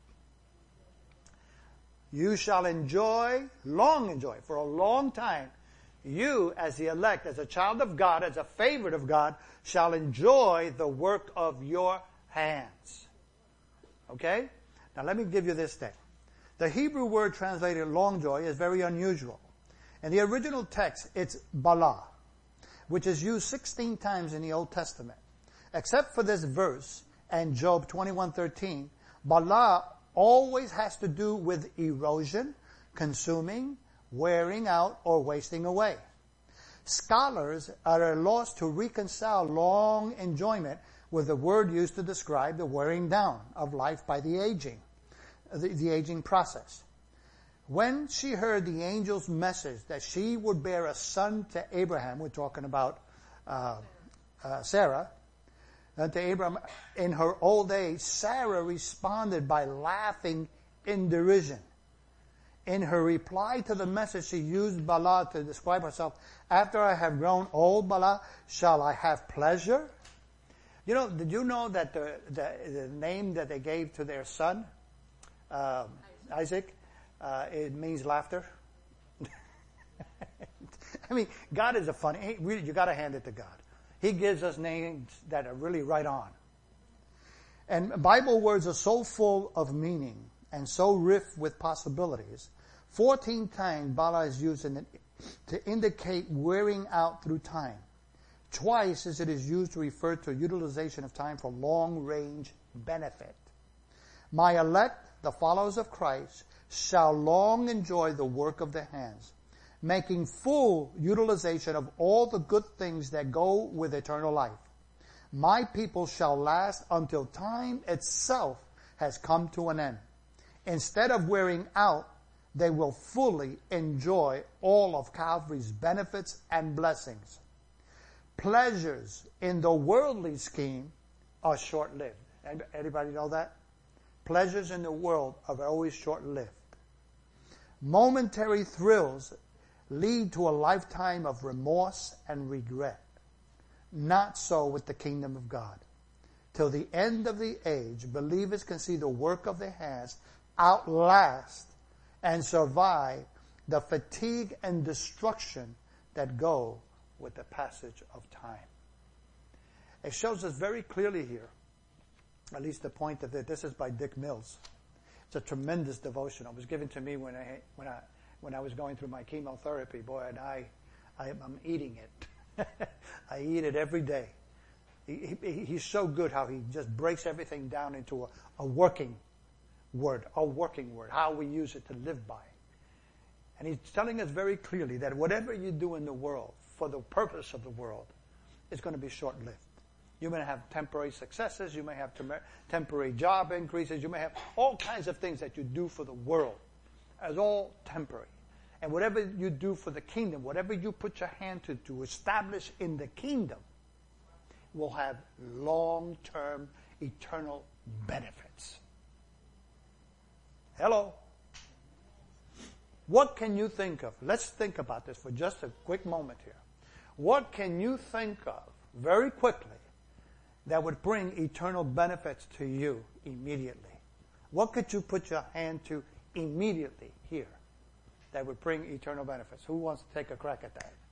You shall long enjoy, for a long time, you as the elect, as a child of God, as a favorite of God, shall enjoy the work of your hands. Okay? Now let me give you this thing. The Hebrew word translated long joy is very unusual. In the original text, it's bala, which is used 16 times in the Old Testament. Except for this verse and Job 21:13, bala always has to do with erosion, consuming, wearing out, or wasting away. Scholars are at a loss to reconcile long enjoyment with the word used to describe the wearing down of life by the aging process. When she heard the angel's message that she would bear a son to Abraham, we're talking about Sarah, to Abraham in her old age, Sarah responded by laughing in derision. In her reply to the message, she used Bala to describe herself. After I have grown old, Bala, shall I have pleasure? Did you know that the name that they gave to their son, Isaac, it means laughter? I mean, God is you got to hand it to God. He gives us names that are really right on. And Bible words are so full of meaning and so rife with possibilities. 14 times Bala is used to indicate wearing out through time. Twice as it is used to refer to utilization of time for long-range benefit. My elect, the followers of Christ, shall long enjoy the work of the hands, making full utilization of all the good things that go with eternal life. My people shall last until time itself has come to an end. Instead of wearing out, they will fully enjoy all of Calvary's benefits and blessings. Pleasures in the worldly scheme are short-lived. Anybody know that? Pleasures in the world are always short-lived. Momentary thrills lead to a lifetime of remorse and regret. Not so with the kingdom of God. Till the end of the age, believers can see the work of their hands outlast and survive the fatigue and destruction that go with the passage of time. It shows us very clearly here, at least the point of it. This is by Dick Mills. It's a tremendous devotion. It was given to me when I was going through my chemotherapy. Boy, and I'm eating it. I eat it every day. He's so good how he just breaks everything down into a working word, how we use it to live by. And he's telling us very clearly that whatever you do in the world for the purpose of the world is going to be short-lived. You may have temporary successes, you may have temporary job increases, you may have all kinds of things that you do for the world as all temporary. And whatever you do for the kingdom, whatever you put your hand to establish in the kingdom, will have long-term, eternal benefits. Hello? What can you think of? Let's think about this for just a quick moment here. What can you think of very quickly that would bring eternal benefits to you immediately? What could you put your hand to immediately here that would bring eternal benefits? Who wants to take a crack at that?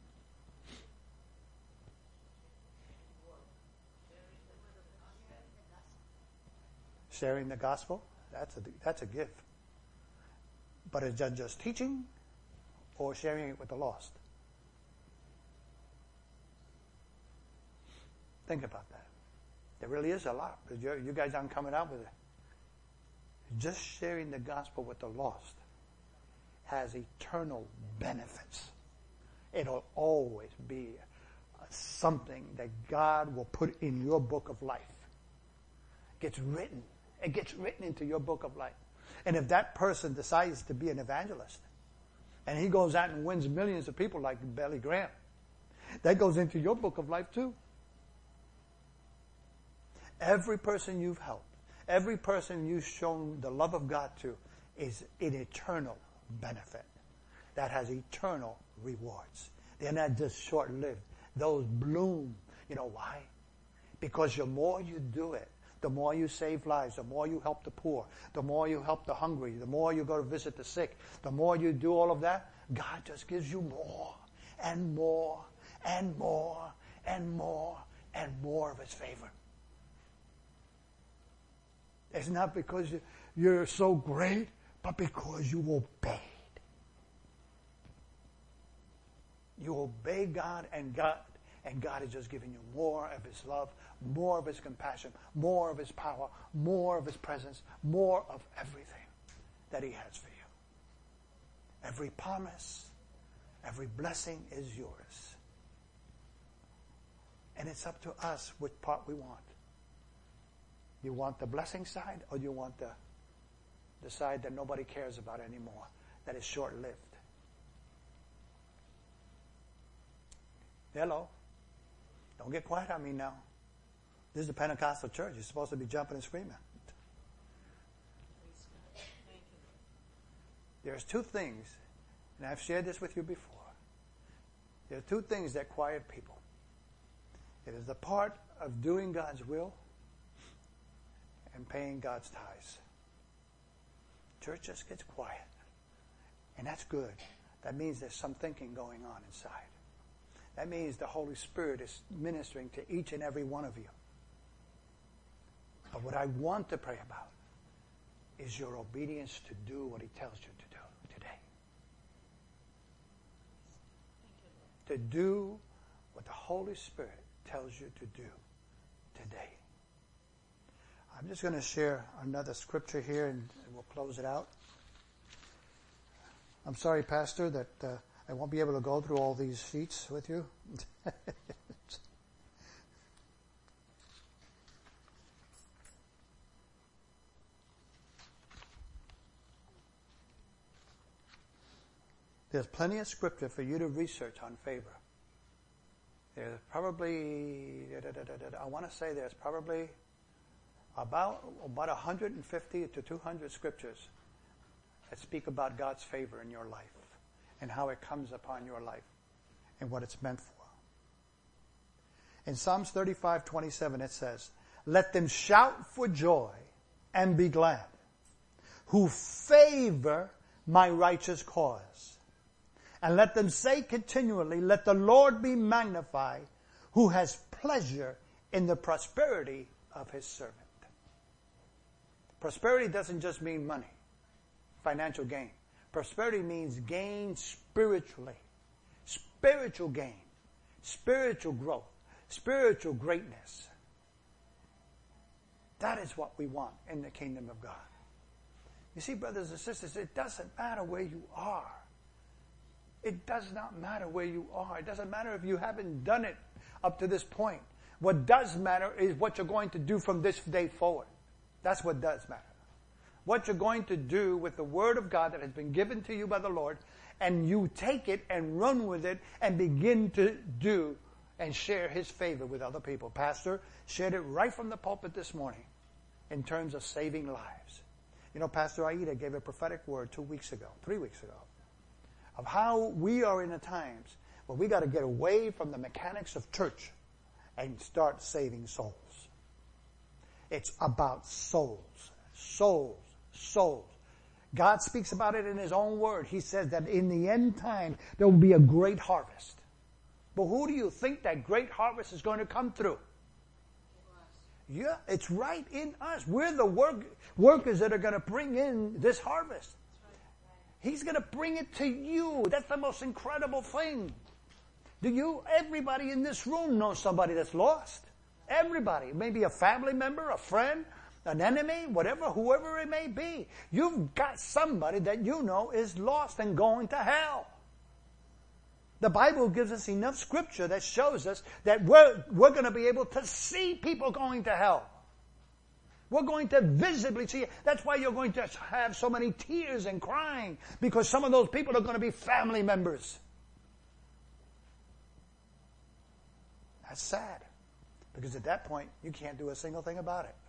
Sharing the gospel? That's a gift. But is that just teaching or sharing it with the lost? Think about that. There really is a lot. You guys aren't coming out with it. Just sharing the gospel with the lost has eternal benefits. It'll always be something that God will put in your book of life. It gets written into your book of life. And if that person decides to be an evangelist, and he goes out and wins millions of people like Billy Graham, that goes into your book of life too. Every person you've helped, every person you've shown the love of God to is an eternal benefit that has eternal rewards. They're not just short-lived. Those bloom. You know why? Because the more you do it, the more you save lives, the more you help the poor, the more you help the hungry, the more you go to visit the sick, the more you do all of that, God just gives you more and more and more and more and more of His favor. It's not because you're so great, but because you obeyed. You obey God, and God is just giving you more of His love, more of His compassion, more of His power, more of His presence, more of everything that He has for you. Every promise, every blessing is yours. And it's up to us which part we want. You want the blessing side, or you want the side that nobody cares about anymore, that is short-lived? Hello? Don't get quiet on me now. This is the Pentecostal church. You're supposed to be jumping and screaming. There's two things, and I've shared this with you before. There are two things that quiet people. It is the part of doing God's will and paying God's tithes. Church just gets quiet. And that's good. That means there's some thinking going on inside. That means the Holy Spirit is ministering to each and every one of you. But what I want to pray about is your obedience to do what He tells you to do today. to do what the Holy Spirit tells you to do today. I'm just going to share another scripture here and we'll close it out. I'm sorry, Pastor, that I won't be able to go through all these sheets with you. There's plenty of scripture for you to research on favor. There's probably, I want to say there's probably about 150 to 200 scriptures that speak about God's favor in your life and how it comes upon your life and what it's meant for. In Psalms 35:27 it says, "Let them shout for joy and be glad, who favor my righteous cause. And let them say continually, let the Lord be magnified, who has pleasure in the prosperity of his servant." Prosperity doesn't just mean money, financial gain. Prosperity means gain spiritually. Spiritual gain, spiritual growth, spiritual greatness. That is what we want in the kingdom of God. You see, brothers and sisters, it doesn't matter where you are. It does not matter where you are. It doesn't matter if you haven't done it up to this point. What does matter is what you're going to do from this day forward. That's what does matter. What you're going to do with the Word of God that has been given to you by the Lord, and you take it and run with it and begin to do and share His favor with other people. Pastor shared it right from the pulpit this morning in terms of saving lives. You know, Pastor Aida gave a prophetic word 3 weeks ago, of how we are in the times where we got to get away from the mechanics of church and start saving souls. It's about souls. Souls. Souls. God speaks about it in His own word. He says that in the end time, there will be a great harvest. But who do you think that great harvest is going to come through? Yeah, it's right in us. We're the workers that are going to bring in this harvest. He's going to bring it to you. That's the most incredible thing. Everybody in this room knows somebody that's lost. Everybody. Maybe a family member, a friend, an enemy, whoever it may be. You've got somebody that you know is lost and going to hell. The Bible gives us enough scripture that shows us that we're going to be able to see people going to hell. We're going to visibly see it. That's why you're going to have so many tears and crying, because some of those people are going to be family members. That's sad, because at that point, you can't do a single thing about it.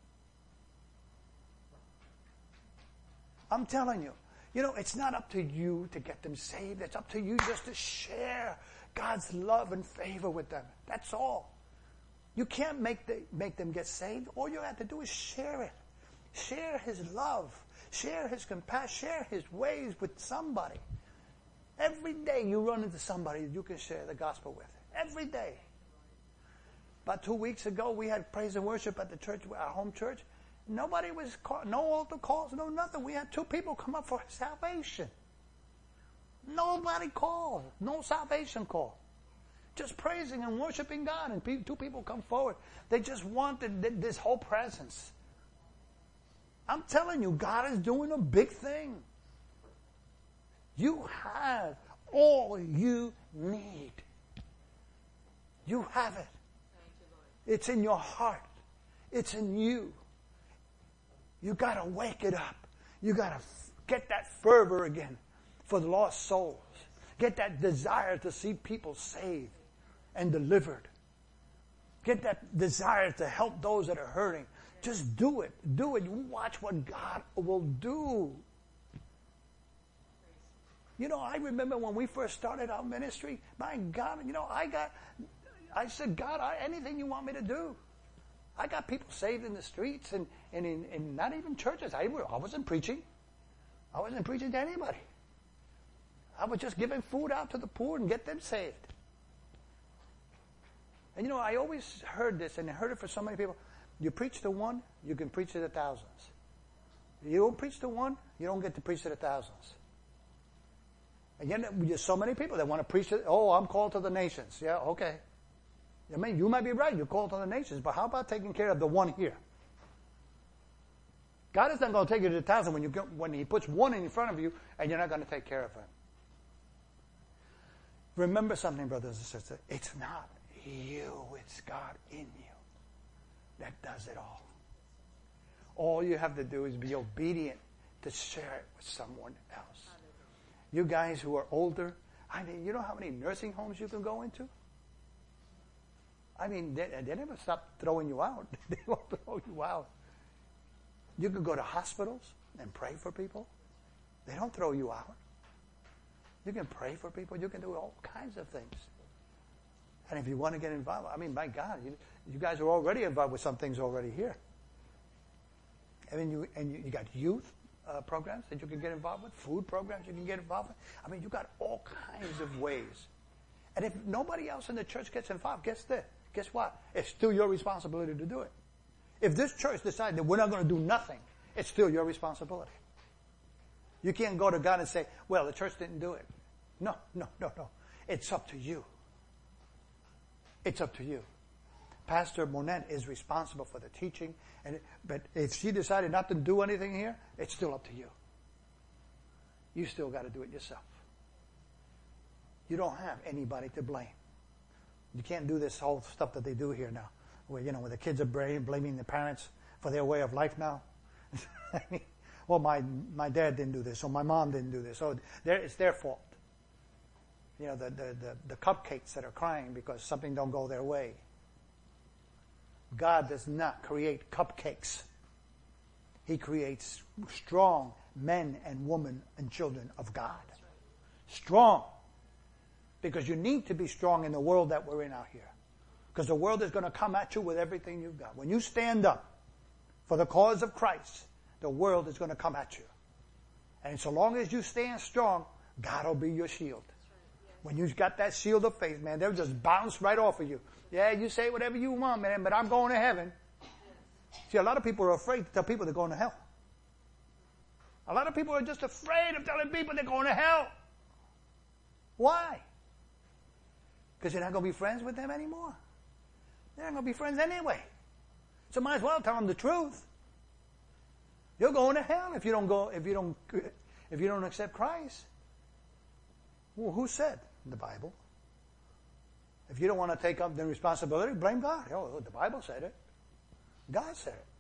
I'm telling you, it's not up to you to get them saved. It's up to you just to share God's love and favor with them. That's all. You can't make them get saved. All you have to do is share it. Share His love. Share His compassion. Share His ways with somebody. Every day you run into somebody that you can share the gospel with. Every day. About 2 weeks ago, we had praise and worship at the church, our home church. Nobody was called, no altar calls, no nothing. We had 2 people come up for salvation. Nobody called. No salvation call. Just praising and worshiping God, and 2 people come forward. They just wanted this whole presence. I'm telling you, God is doing a big thing. You have all you need. You have it. It's in your heart. It's in you. You got to wake it up. You got to get that fervor again for the lost souls. Get that desire to see people saved and delivered. Get that desire to help those that are hurting. Just do it. Do it. You watch what God will do. I remember when we first started our ministry, my God, I said, God, anything you want me to do. I got people saved in the streets and in not even churches. I wasn't preaching. I wasn't preaching to anybody. I was just giving food out to the poor and get them saved. And I always heard this, and I heard it for so many people. You preach to one, you can preach to the thousands. You don't preach to one, you don't get to preach to the thousands. Again, there's so many people that want to preach it. Oh, I'm called to the nations. Yeah, okay. I mean, you might be right. You're called to the nations. But how about taking care of the one here? God is not going to take you to 1,000 when He puts one in front of you and you're not going to take care of him. Remember something, brothers and sisters. It's not you. It's God in you that does it all. All you have to do is be obedient to share it with someone else. You guys who are older, I mean, you know how many nursing homes you can go into? I mean, they never stop throwing you out. They won't throw you out. You can go to hospitals and pray for people. They don't throw you out. You can pray for people. You can do all kinds of things. And if you want to get involved, I mean, my God, you guys are already involved with some things already here. I mean, you got youth programs that you can get involved with, food programs you can get involved with. I mean, you got all kinds of ways. And if nobody else in the church gets involved, guess what? It's still your responsibility to do it. If this church decides that we're not going to do nothing, it's still your responsibility. You can't go to God and say, well, the church didn't do it. No. It's up to you. It's up to you. Pastor Monette is responsible for the teaching, but if she decided not to do anything here, it's still up to you. You still got to do it yourself. You don't have anybody to blame. You can't do this whole stuff that they do here now, where the kids are blaming the parents for their way of life now. I mean, well, my dad didn't do this, or my mom didn't do this, so it's their fault. The cupcakes that are crying because something don't go their way. God does not create cupcakes. He creates strong men and women and children of God. Strong. Because you need to be strong in the world that we're in out here. Because the world is going to come at you with everything you've got. When you stand up for the cause of Christ, the world is going to come at you. And so long as you stand strong, God will be your shield. When you've got that shield of faith, man, they'll just bounce right off of you. Yeah, you say whatever you want, man, but I'm going to heaven. See, a lot of people are afraid to tell people they're going to hell. A lot of people are just afraid of telling people they're going to hell. Why? Because you're not going to be friends with them anymore. They're not going to be friends anyway. So might as well tell them the truth. You're going to hell if you don't accept Christ. Well, who said? The Bible. If you don't want to take up the responsibility, blame God. Oh, the Bible said it. God said it.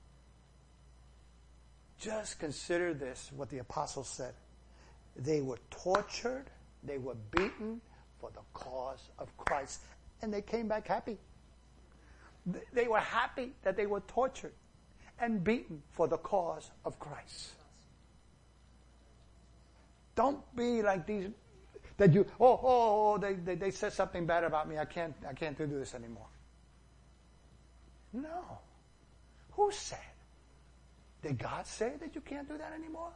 Just consider this, what the apostles said. They were tortured, they were beaten for the cause of Christ, and they came back happy. They were happy that they were tortured and beaten for the cause of Christ. Don't be like these, that you, they said something bad about me, I can't do this anymore. No. Who said? Did God say that you can't do that anymore?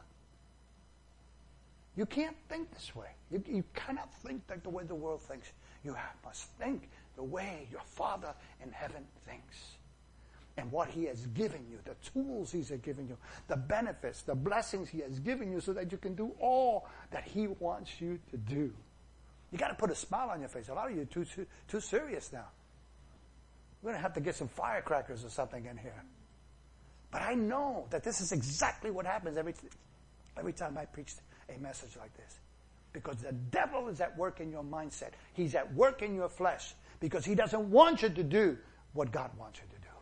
You can't think this way. You cannot think like the way the world thinks. You must think the way your Father in heaven thinks. And what He has given you, the tools He has given you, the benefits, the blessings He has given you so that you can do all that He wants you to do. You got to put a smile on your face. A lot of you are too serious now. We're going to have to get some firecrackers or something in here. But I know that this is exactly what happens every time I preach a message like this. Because the devil is at work in your mindset. He's at work in your flesh. Because he doesn't want you to do what God wants you to do.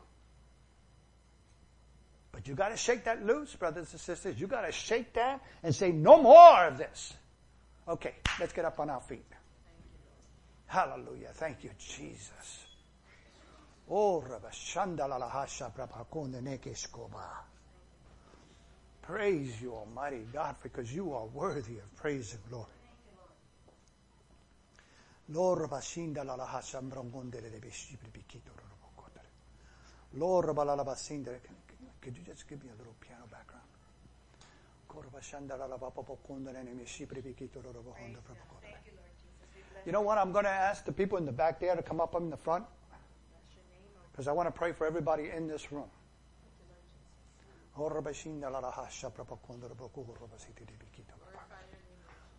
But you got to shake that loose, brothers and sisters. You got to shake that and say, no more of this. Okay, let's get up on our feet. Hallelujah. Thank you, Jesus. Oh, praise you, Almighty God, because you are worthy of praise and glory. Lord, could you just give me a little piano background? You know what? I'm going to ask the people in the back there to come up in the front. Because I want to pray for everybody in this room.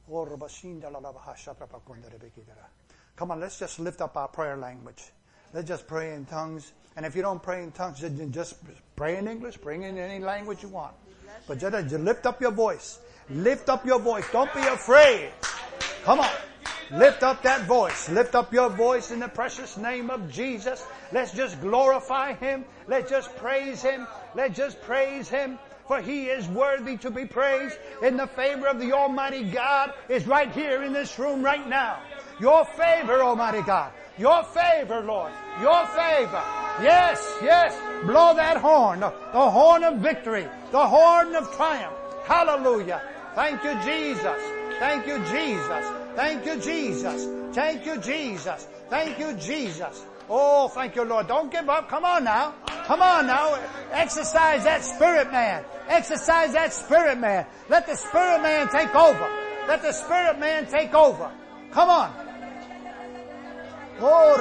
Come on, let's just lift up our prayer language. Let's just pray in tongues. And if you don't pray in tongues, then just pray in English. Pray in any language you want. But just lift up your voice. Lift up your voice. Don't be afraid. Come on. Lift up that voice. Lift up your voice in the precious name of Jesus. Let's just glorify Him. Let's just praise Him. Let's just praise Him. For He is worthy to be praised. In the favor of the Almighty God is right here in this room right now. Your favor, Almighty God. Your favor, Lord. Your favor. Yes, yes. Blow that horn. The horn of victory. The horn of triumph. Hallelujah. Thank you, Jesus. Thank you, Jesus. Thank you, Jesus. Thank you, Jesus. Thank you, Jesus. Oh, thank you, Lord. Don't give up. Come on now. Come on now. Exercise that spirit man. Exercise that spirit man. Let the spirit man take over. Let the spirit man take over. Come on. Oh,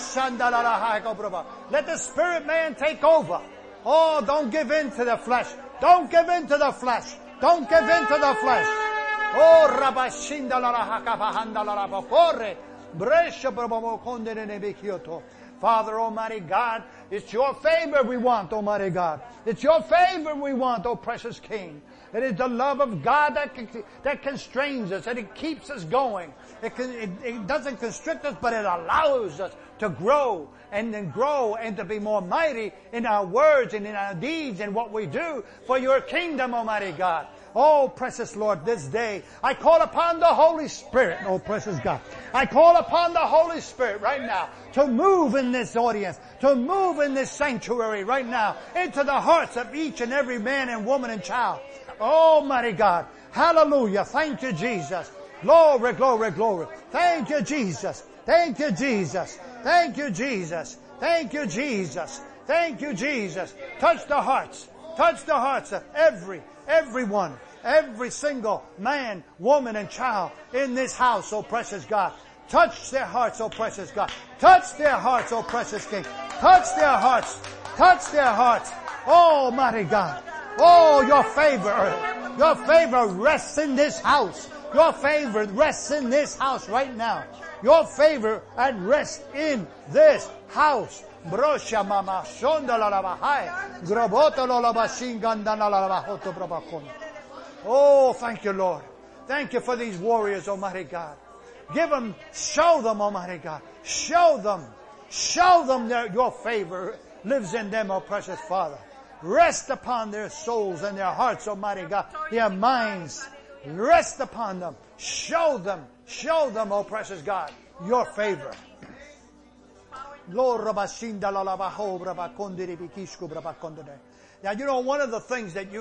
let the spirit man take over. Oh, don't give in to the flesh. Don't give in to the flesh. Don't give in to the flesh. Oh, Father Almighty God, it's your favor we want, Almighty God. It's your favor we want, oh precious King. It is the love of God that constrains us, and it keeps us going. It doesn't constrict us, but it allows us to grow and to be more mighty in our words and in our deeds and what we do for your kingdom, Almighty God. Oh, precious Lord, this day, I call upon the Holy Spirit, oh precious God. I call upon the Holy Spirit right now to move in this audience, to move in this sanctuary right now, into the hearts of each and every man and woman and child. Almighty God. Hallelujah. Thank you, Jesus. Glory, glory, glory. Thank you, Jesus. Thank you, Jesus. Thank you, Jesus. Thank you, Jesus. Thank you, Jesus. Touch the hearts. Touch the hearts of everyone, every single man, woman, and child in this house, oh precious God. Touch their hearts, oh precious God. Touch their hearts, oh precious King. Touch their hearts. Touch their hearts. Almighty God. Oh, your favor rests in this house. Your favor rests in this house right now. Your favor and rest in this house. Brosha mama shonda la la bahai. Groboto la la bashinganda la la bahoto brabakon. Oh, thank you, Lord. Thank you for these warriors, Almighty God. Show them, Almighty God. Show them that your favor lives in them, oh precious Father. Rest upon their souls and their hearts, Almighty God. Their minds. Rest upon them. Show them, oh precious God, your favor. Now, you know, one of the things that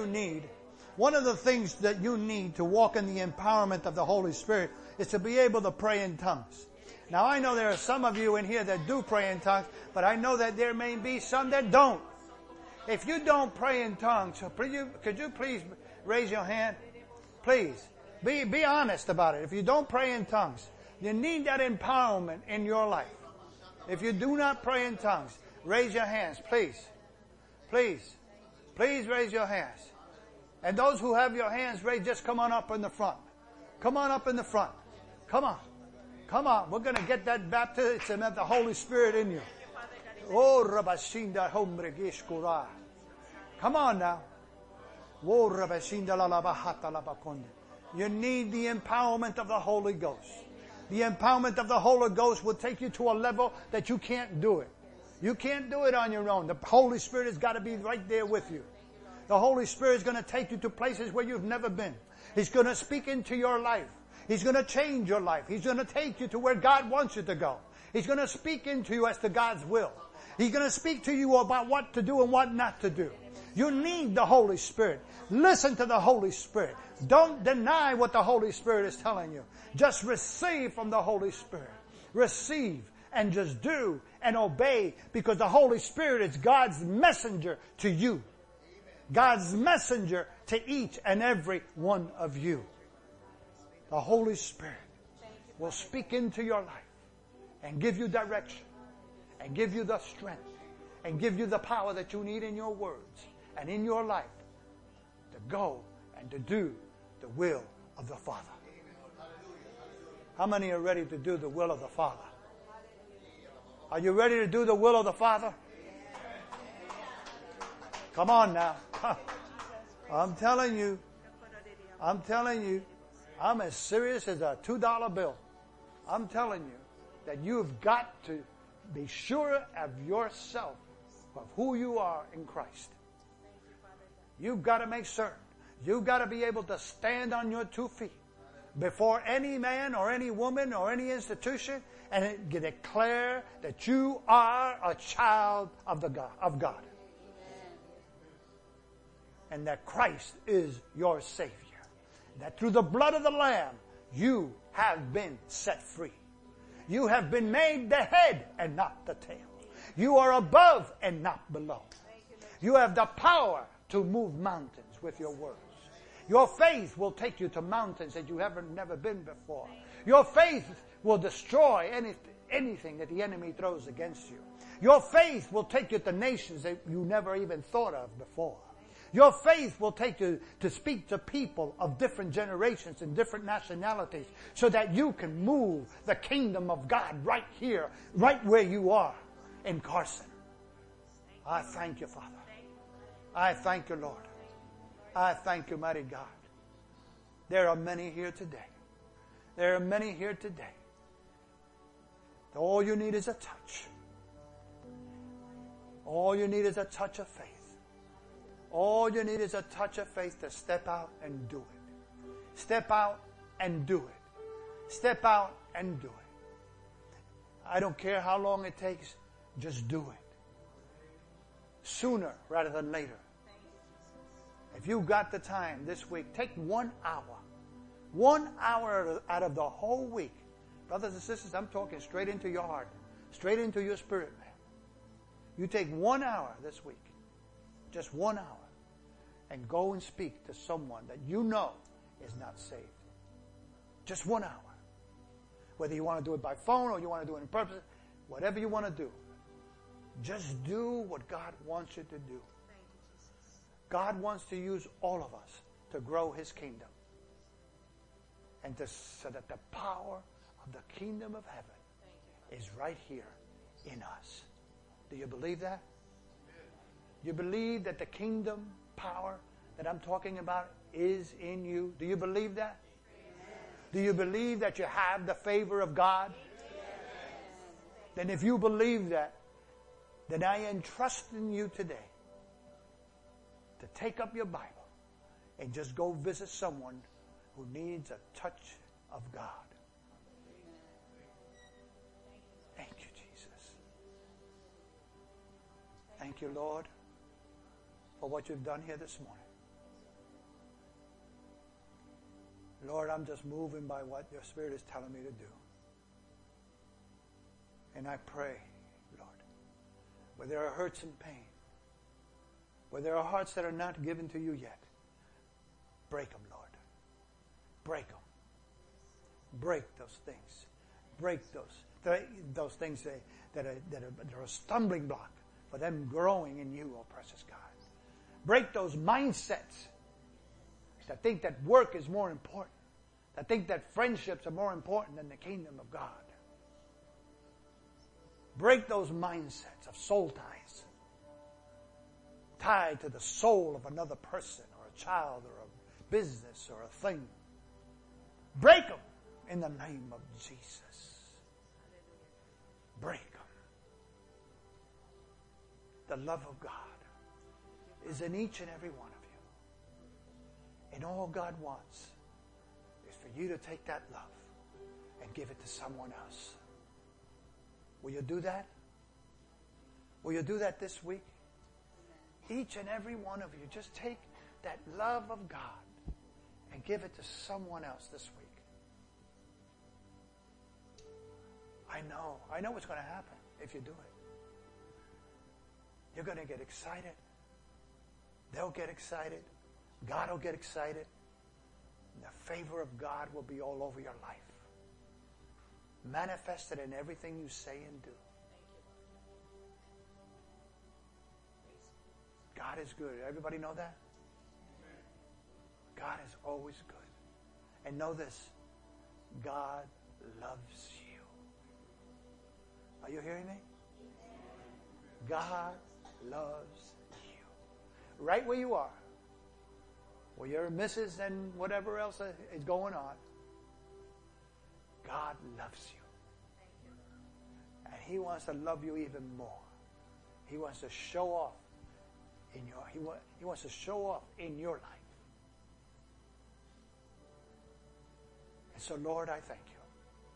you need to walk in the empowerment of the Holy Spirit is to be able to pray in tongues. Now, I know there are some of you in here that do pray in tongues, but I know that there may be some that don't. If you don't pray in tongues, could you please raise your hand? Please. Be honest about it. If you don't pray in tongues, you need that empowerment in your life. If you do not pray in tongues, raise your hands, please. Please. Please raise your hands. And those who have your hands raised, just come on up in the front. Come on up in the front. Come on. Come on. We're going to get that baptism of the Holy Spirit in you. Oh, Rabashinda Hombre Gishkura. Come on now. Oh, Rabashinda Lalabahata Labakonde. You need the empowerment of the Holy Ghost. The empowerment of the Holy Ghost will take you to a level that you can't do it. You can't do it on your own. The Holy Spirit has got to be right there with you. The Holy Spirit is going to take you to places where you've never been. He's going to speak into your life. He's going to change your life. He's going to take you to where God wants you to go. He's going to speak into you as to God's will. He's going to speak to you about what to do and what not to do. You need the Holy Spirit. Listen to the Holy Spirit. Don't deny what the Holy Spirit is telling you. Just receive from the Holy Spirit. Receive and just do and obey, because the Holy Spirit is God's messenger to you. God's messenger to each and every one of you. The Holy Spirit will speak into your life and give you direction and give you the strength and give you the power that you need in your words and in your life to go and to do the will of the Father. How many are ready to do the will of the Father? Are you ready to do the will of the Father? Come on now. I'm telling you, I'm as serious as a $2 bill. I'm telling you that you've got to be sure of yourself, of who you are in Christ. You've got to make certain. You've got to be able to stand on your 2 feet before any man or any woman or any institution and declare that you are a child of God. And that Christ is your Savior. That through the blood of the Lamb, you have been set free. You have been made the head and not the tail. You are above and not below. You have the power to move mountains with your words. Your faith will take you to mountains that you have never been before. Your faith will destroy anything that the enemy throws against you. Your faith will take you to nations that you never even thought of before. Your faith will take you to speak to people of different generations and different nationalities so that you can move the kingdom of God right here, right where you are in Carson. I thank you, Father. I thank you, Lord. I thank you, mighty God. There are many here today. There are many here today. All you need is a touch. All you need is a touch of faith. All you need is a touch of faith to step out and do it. Step out and do it. Step out and do it. I don't care how long it takes, just do it. Sooner rather than later. If you've got the time this week, take 1 hour. 1 hour out of the whole week. Brothers and sisters, I'm talking straight into your heart. Straight into your spirit, man. You take 1 hour this week. Just 1 hour. And go and speak to someone that you know is not saved. Just 1 hour. Whether you want to do it by phone or you want to do it in person, whatever you want to do. Just do what God wants you to do. God wants to use all of us to grow His kingdom. And so that the power of the kingdom of heaven is right here in us. Do you believe that? You believe that the kingdom power that I'm talking about is in you? Do you believe that? Do you believe that you have the favor of God? Then if you believe that, then I entrust in you today to take up your Bible and just go visit someone who needs a touch of God. Thank you, Jesus. Thank you, Lord, for what you've done here this morning. Lord, I'm just moving by what your Spirit is telling me to do. And I pray, Lord, where there are hurts and pain, where there are hearts that are not given to you yet, break them, Lord. Break them. Break those things. Break those things that are a stumbling block for them growing in you, oh precious God. Break those mindsets that think that work is more important, that think that friendships are more important than the kingdom of God. Break those mindsets of soul ties, tied to the soul of another person or a child or a business or a thing. Break them in the name of Jesus. Break them. The love of God is in each and every one of you. And all God wants is for you to take that love and give it to someone else. Will you do that? Will you do that this week? Each and every one of you, just take that love of God and give it to someone else this week. I know what's going to happen if you do it. You're going to get excited. They'll get excited. God will get excited. And the favor of God will be all over your life. Manifested in everything you say and do. God is good. Everybody know that? God is always good. And know this. God loves you. Are you hearing me? God loves you. Right where you are. Where your missus and whatever else is going on. God loves you. And He wants to love you even more. He wants to show off He wants to show off in your life. And so, Lord, I thank you.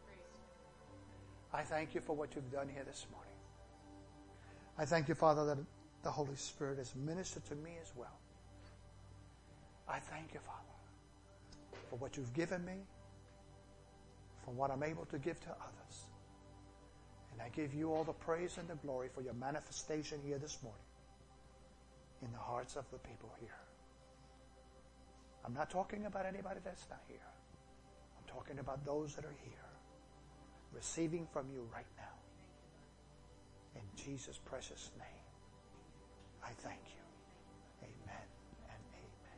I thank you for what you've done here this morning. I thank you, Father, that the Holy Spirit has ministered to me as well. I thank you, Father, for what you've given me, for what I'm able to give to others. And I give you all the praise and the glory for your manifestation here this morning in the hearts of the people here. I'm not talking about anybody that's not here. I'm talking about those that are here, receiving from you right now. In Jesus' precious name, I thank you. Amen and amen.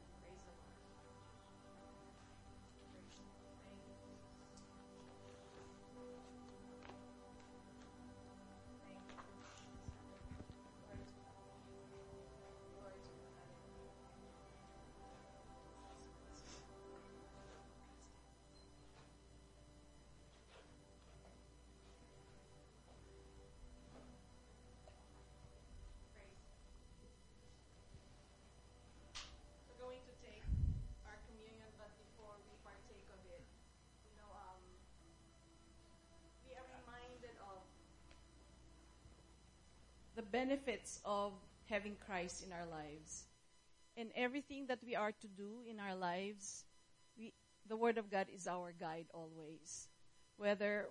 the benefits of having Christ in our lives. And everything that we are to do in our lives, the Word of God is our guide always. Whether,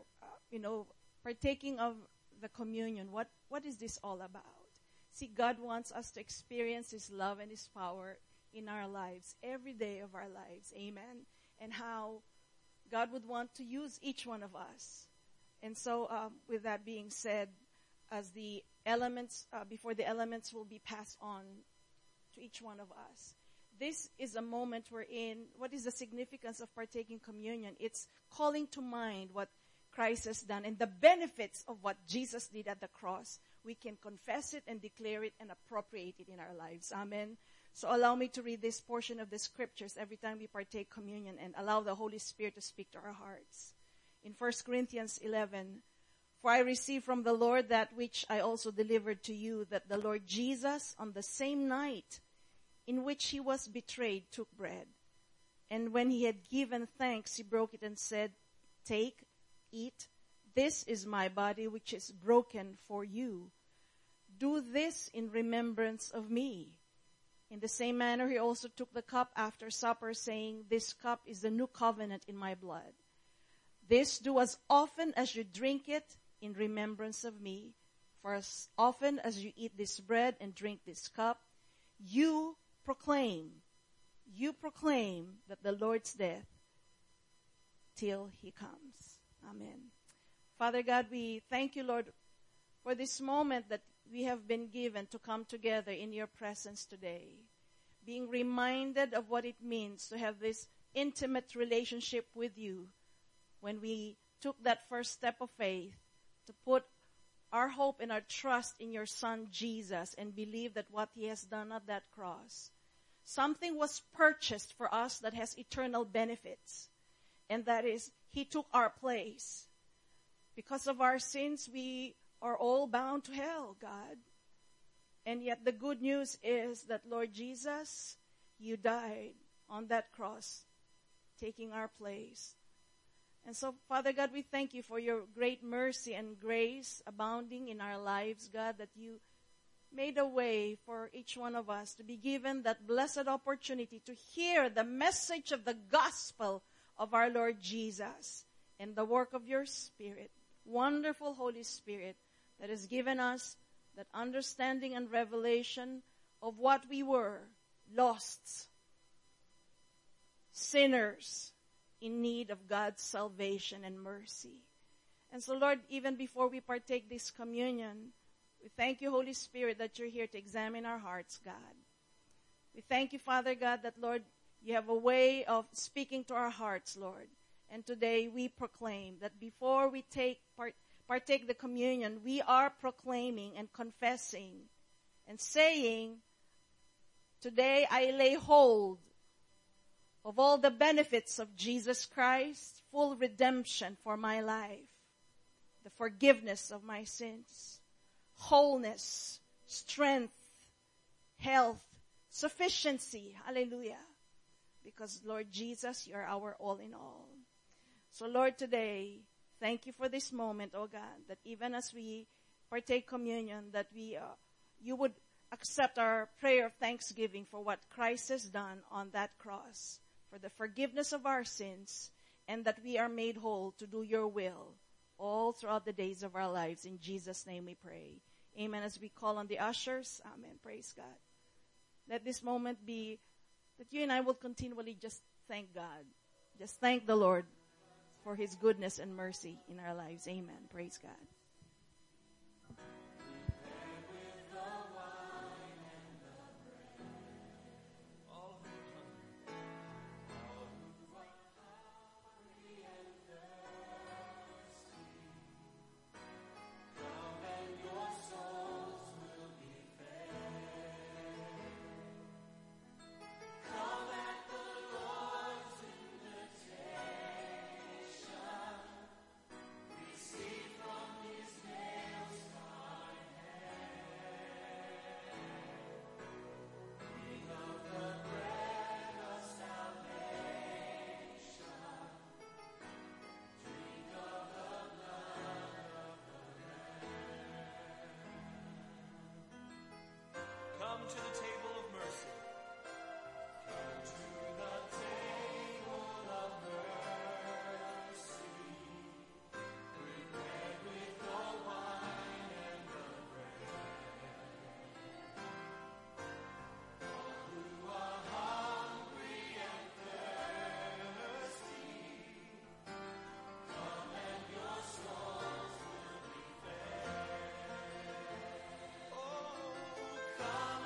partaking of the communion, what is this all about? See, God wants us to experience His love and His power in our lives, every day of our lives. Amen. And how God would want to use each one of us. And so, with that being said, as the elements, before the elements will be passed on to each one of us, this is a moment wherein, what is the significance of partaking communion? It's calling to mind what Christ has done and the benefits of what Jesus did at the cross. We can confess it and declare it and appropriate it in our lives. Amen. So allow me to read this portion of the scriptures every time we partake communion and allow the Holy Spirit to speak to our hearts. In 1 Corinthians 11, "For I received from the Lord that which I also delivered to you, that the Lord Jesus, on the same night in which He was betrayed, took bread. And when He had given thanks, He broke it and said, 'Take, eat. This is my body which is broken for you. Do this in remembrance of me.' In the same manner, He also took the cup after supper, saying, 'This cup is the new covenant in my blood. This do as often as you drink it in remembrance of me. For as often as you eat this bread and drink this cup, you proclaim that the Lord's death till He comes.'" Amen. Father God, we thank you, Lord, for this moment that we have been given to come together in your presence today, being reminded of what it means to have this intimate relationship with you when we took that first step of faith to put our hope and our trust in your Son Jesus and believe that what He has done at that cross, something was purchased for us that has eternal benefits, and that is He took our place. Because of our sins, we are all bound to hell, God. And yet the good news is that, Lord Jesus, you died on that cross, taking our place. And so, Father God, we thank you for your great mercy and grace abounding in our lives, God, that you made a way for each one of us to be given that blessed opportunity to hear the message of the gospel of our Lord Jesus and the work of your Spirit, wonderful Holy Spirit, that has given us that understanding and revelation of what we were, lost, sinners in need of God's salvation and mercy. And so, Lord, even before we partake this communion, we thank you, Holy Spirit, that you're here to examine our hearts, God. We thank you, Father God, that, Lord, you have a way of speaking to our hearts, Lord. And today we proclaim that before we partake the communion, we are proclaiming and confessing and saying, today I lay hold of all the benefits of Jesus Christ, full redemption for my life, the forgiveness of my sins, wholeness, strength, health, sufficiency. Hallelujah. Because Lord Jesus, you're our all in all. So Lord, today, thank you for this moment, oh God, that even as we partake communion, that you would accept our prayer of thanksgiving for what Christ has done on that cross, for the forgiveness of our sins, and that we are made whole to do your will all throughout the days of our lives. In Jesus' name we pray. Amen. As we call on the ushers, amen. Praise God. Let this moment be that you and I will continually just thank God. Just thank the Lord for his goodness and mercy in our lives. Amen. Praise God. Come to the table of mercy. Come to the table of mercy. Prepared with the wine and the bread. All who are hungry and thirsty, come and your souls will be fed. Oh, come.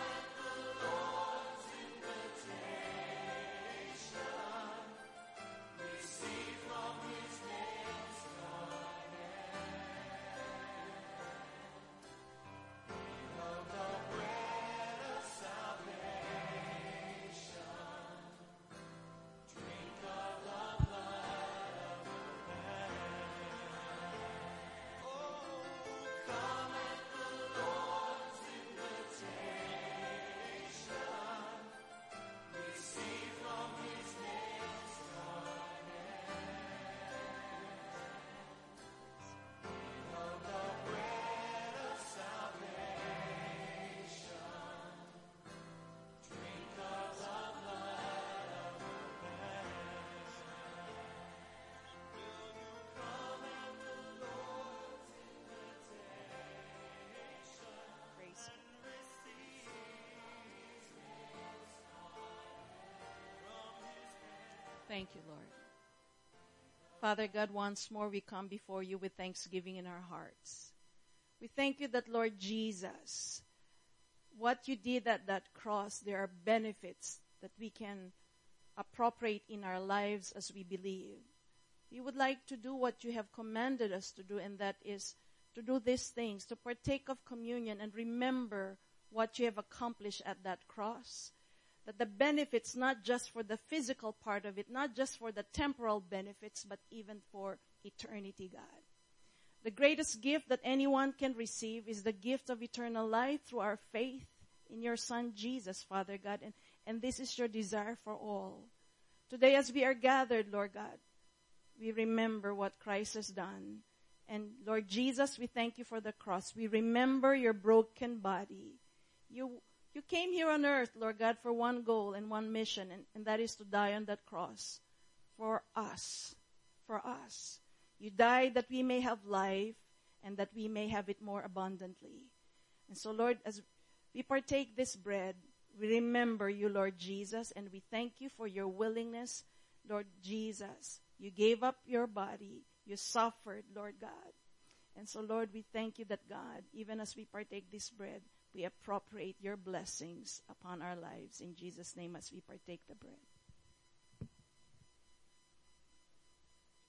Thank you, Lord. Father God, once more we come before you with thanksgiving in our hearts. We thank you that, Lord Jesus, what you did at that cross, there are benefits that we can appropriate in our lives as we believe. We would like to do what you have commanded us to do, and that is to do these things, to partake of communion and remember what you have accomplished at that cross. That the benefits, not just for the physical part of it, not just for the temporal benefits, but even for eternity, God. The greatest gift that anyone can receive is the gift of eternal life through our faith in your Son, Jesus, Father God. And this is your desire for all. Today, as we are gathered, Lord God, we remember what Christ has done. And Lord Jesus, we thank you for the cross. We remember your broken body. You came here on earth, Lord God, for one goal and one mission, and that is to die on that cross for us. For us. You died that we may have life and that we may have it more abundantly. And so, Lord, as we partake this bread, we remember you, Lord Jesus, and we thank you for your willingness, Lord Jesus. You gave up your body. You suffered, Lord God. And so, Lord, we thank you that, God, even as we partake this bread, we appropriate your blessings upon our lives. In Jesus' name, as we partake the bread.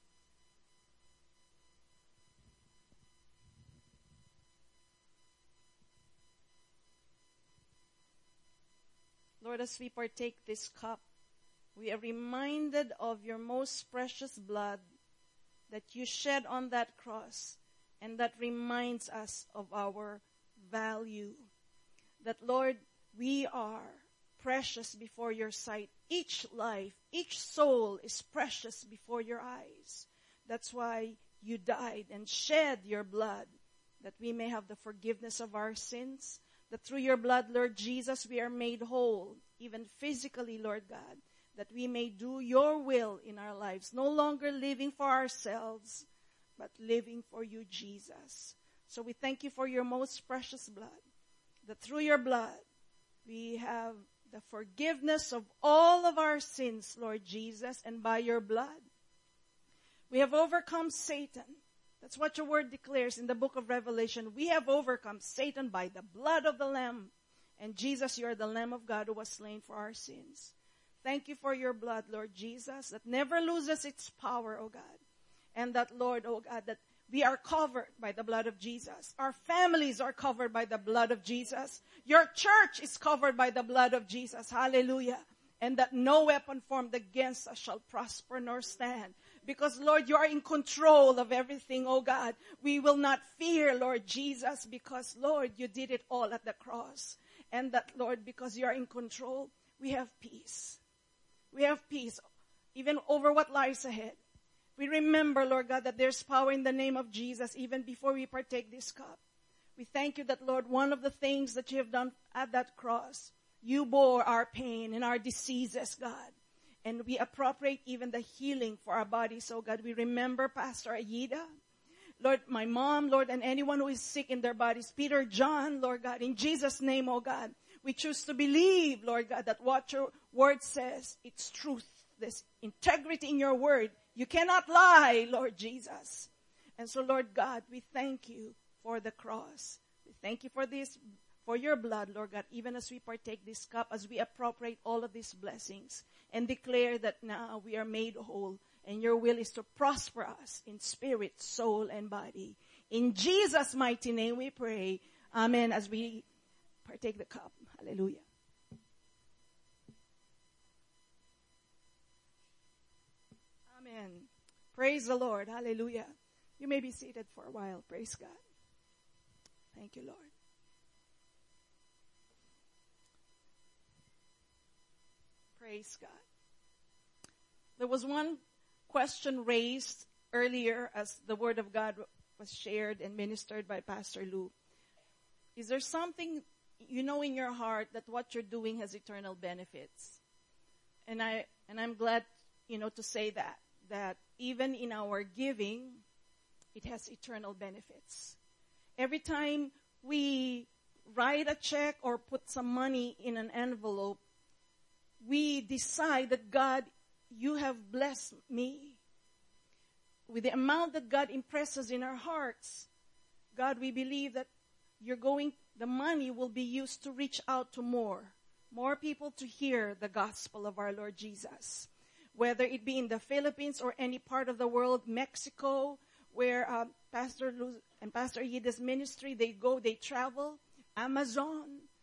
Lord, as we partake this cup, we are reminded of your most precious blood that you shed on that cross, and that reminds us of our value. That, Lord, we are precious before your sight. Each life, each soul is precious before your eyes. That's why you died and shed your blood, that we may have the forgiveness of our sins. That through your blood, Lord Jesus, we are made whole, even physically, Lord God, that we may do your will in our lives, no longer living for ourselves, but living for you, Jesus. So we thank you for your most precious blood, that through your blood, we have the forgiveness of all of our sins, Lord Jesus, and by your blood, we have overcome Satan. That's what your word declares in the book of Revelation. We have overcome Satan by the blood of the Lamb. And Jesus, you are the Lamb of God who was slain for our sins. Thank you for your blood, Lord Jesus, that never loses its power, O God. And that, Lord, O God, that we are covered by the blood of Jesus. Our families are covered by the blood of Jesus. Your church is covered by the blood of Jesus. Hallelujah. And that no weapon formed against us shall prosper nor stand. Because, Lord, you are in control of everything, oh God. We will not fear, Lord Jesus, because, Lord, you did it all at the cross. And that, Lord, because you are in control, we have peace. We have peace, even over what lies ahead. We remember, Lord God, that there's power in the name of Jesus, even before we partake this cup. We thank you that, Lord, one of the things that you have done at that cross, you bore our pain and our diseases, God. And we appropriate even the healing for our bodies. So, God, we remember Pastor Aida, Lord, my mom, Lord, and anyone who is sick in their bodies. Peter, John, Lord God, in Jesus' name, oh God, we choose to believe, Lord God, that what your word says, it's truth. There's integrity in your word. You cannot lie, Lord Jesus. And so, Lord God, we thank you for the cross. We thank you for this, for your blood, Lord God, even as we partake this cup, as we appropriate all of these blessings and declare that now we are made whole and your will is to prosper us in spirit, soul, and body. In Jesus' mighty name we pray. Amen. As we partake the cup. Hallelujah. Amen. Praise the Lord. Hallelujah. You may be seated for a while. Praise God. Thank you, Lord. Praise God. There was one question raised earlier as the Word of God was shared and ministered by Pastor Lou. Is there something you know in your heart that what you're doing has eternal benefits? And I'm glad, to say that even in our giving, it has eternal benefits. Every time we write a check or put some money in an envelope, we decide that, God, you have blessed me. With the amount that God impresses in our hearts, God, we believe that the money will be used to reach out to more people to hear the gospel of our Lord Jesus. Whether it be in the Philippines or any part of the world, Mexico, where Pastor Luz and Pastor Yida's ministry, they travel, Amazon,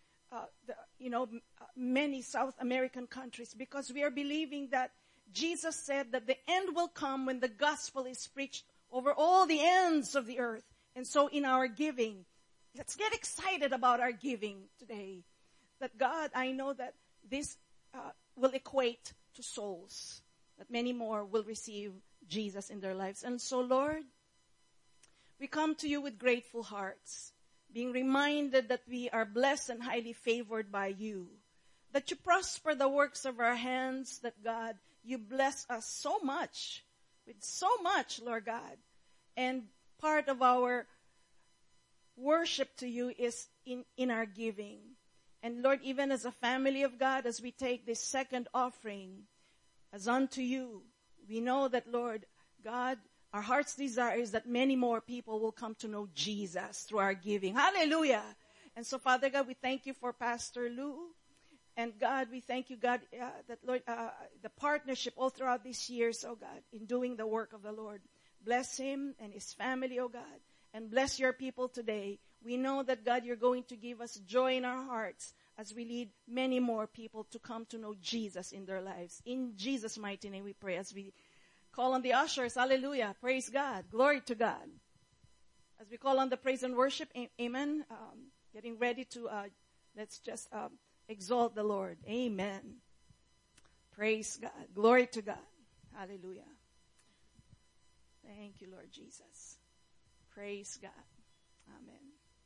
many South American countries, because we are believing that Jesus said that the end will come when the gospel is preached over all the ends of the earth. And so in our giving, let's get excited about our giving today. That God, I know that this will equate to souls, that many more will receive Jesus in their lives. And so, Lord, we come to you with grateful hearts, being reminded that we are blessed and highly favored by you, that you prosper the works of our hands, that, God, you bless us so much, with so much, Lord God. And part of our worship to you is in our giving. And Lord, even as a family of God, as we take this second offering, as unto you, we know that, Lord God, our heart's desire is that many more people will come to know Jesus through our giving. Hallelujah. And so, Father God, we thank you for Pastor Lou. And God, we thank you, God, that, Lord, the partnership all throughout these years, oh God, in doing the work of the Lord. Bless him and his family, oh God. And bless your people today. We know that, God, you're going to give us joy in our hearts as we lead many more people to come to know Jesus in their lives. In Jesus' mighty name we pray as we call on the ushers. Hallelujah. Praise God. Glory to God. As we call on the praise and worship, amen. Getting ready to, let's just exalt the Lord. Amen. Praise God. Glory to God. Hallelujah. Thank you, Lord Jesus. Praise God. Amen.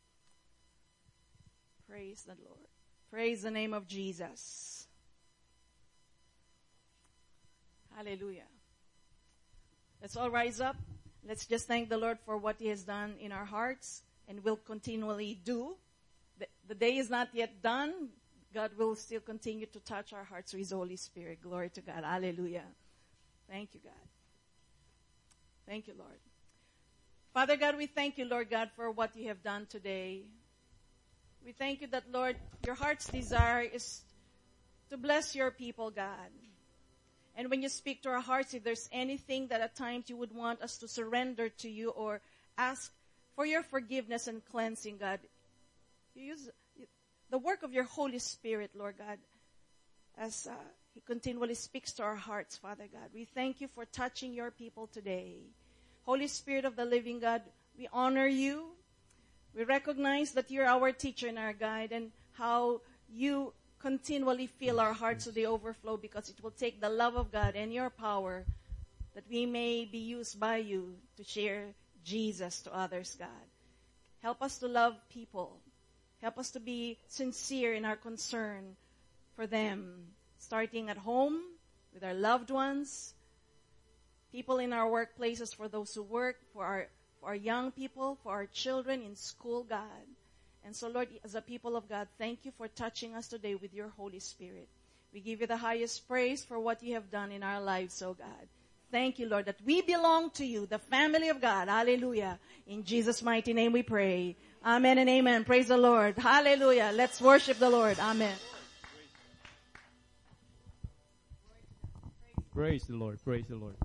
Praise the Lord. Praise the name of Jesus. Hallelujah. Let's all rise up. Let's just thank the Lord for what He has done in our hearts and will continually do. The day is not yet done. God will still continue to touch our hearts through His Holy Spirit. Glory to God. Hallelujah. Thank you, God. Thank you, Lord. Father God, we thank you, Lord God, for what you have done today. We thank you that, Lord, your heart's desire is to bless your people, God. And when you speak to our hearts, if there's anything that at times you would want us to surrender to you or ask for your forgiveness and cleansing, God, you use the work of your Holy Spirit, Lord God, as He continually speaks to our hearts, Father God. We thank you for touching your people today. Holy Spirit of the living God, we honor you. We recognize that you're our teacher and our guide, and how you continually fill our hearts to the overflow, because it will take the love of God and your power that we may be used by you to share Jesus to others, God. Help us to love people. Help us to be sincere in our concern for them, starting at home with our loved ones, people in our workplaces, for those who work, for our young people, for our children in school, God. And so, Lord, as a people of God, thank you for touching us today with your Holy Spirit. We give you the highest praise for what you have done in our lives, oh God. Thank you, Lord, that we belong to you, the family of God. Hallelujah. In Jesus' mighty name we pray. Amen and amen. Praise the Lord. Hallelujah. Let's worship the Lord. Amen. Praise the Lord. Praise the Lord.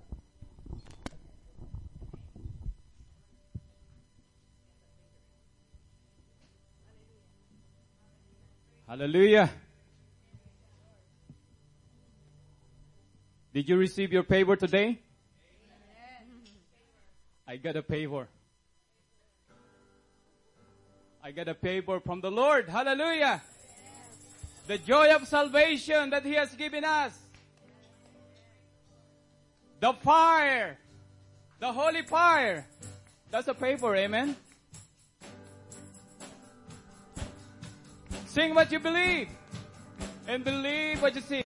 Hallelujah. Did you receive your favor today? I got a favor. I got a favor from the Lord. Hallelujah. The joy of salvation that He has given us. The fire. The holy fire. That's a favor. Amen. Sing what you believe. And believe what you see.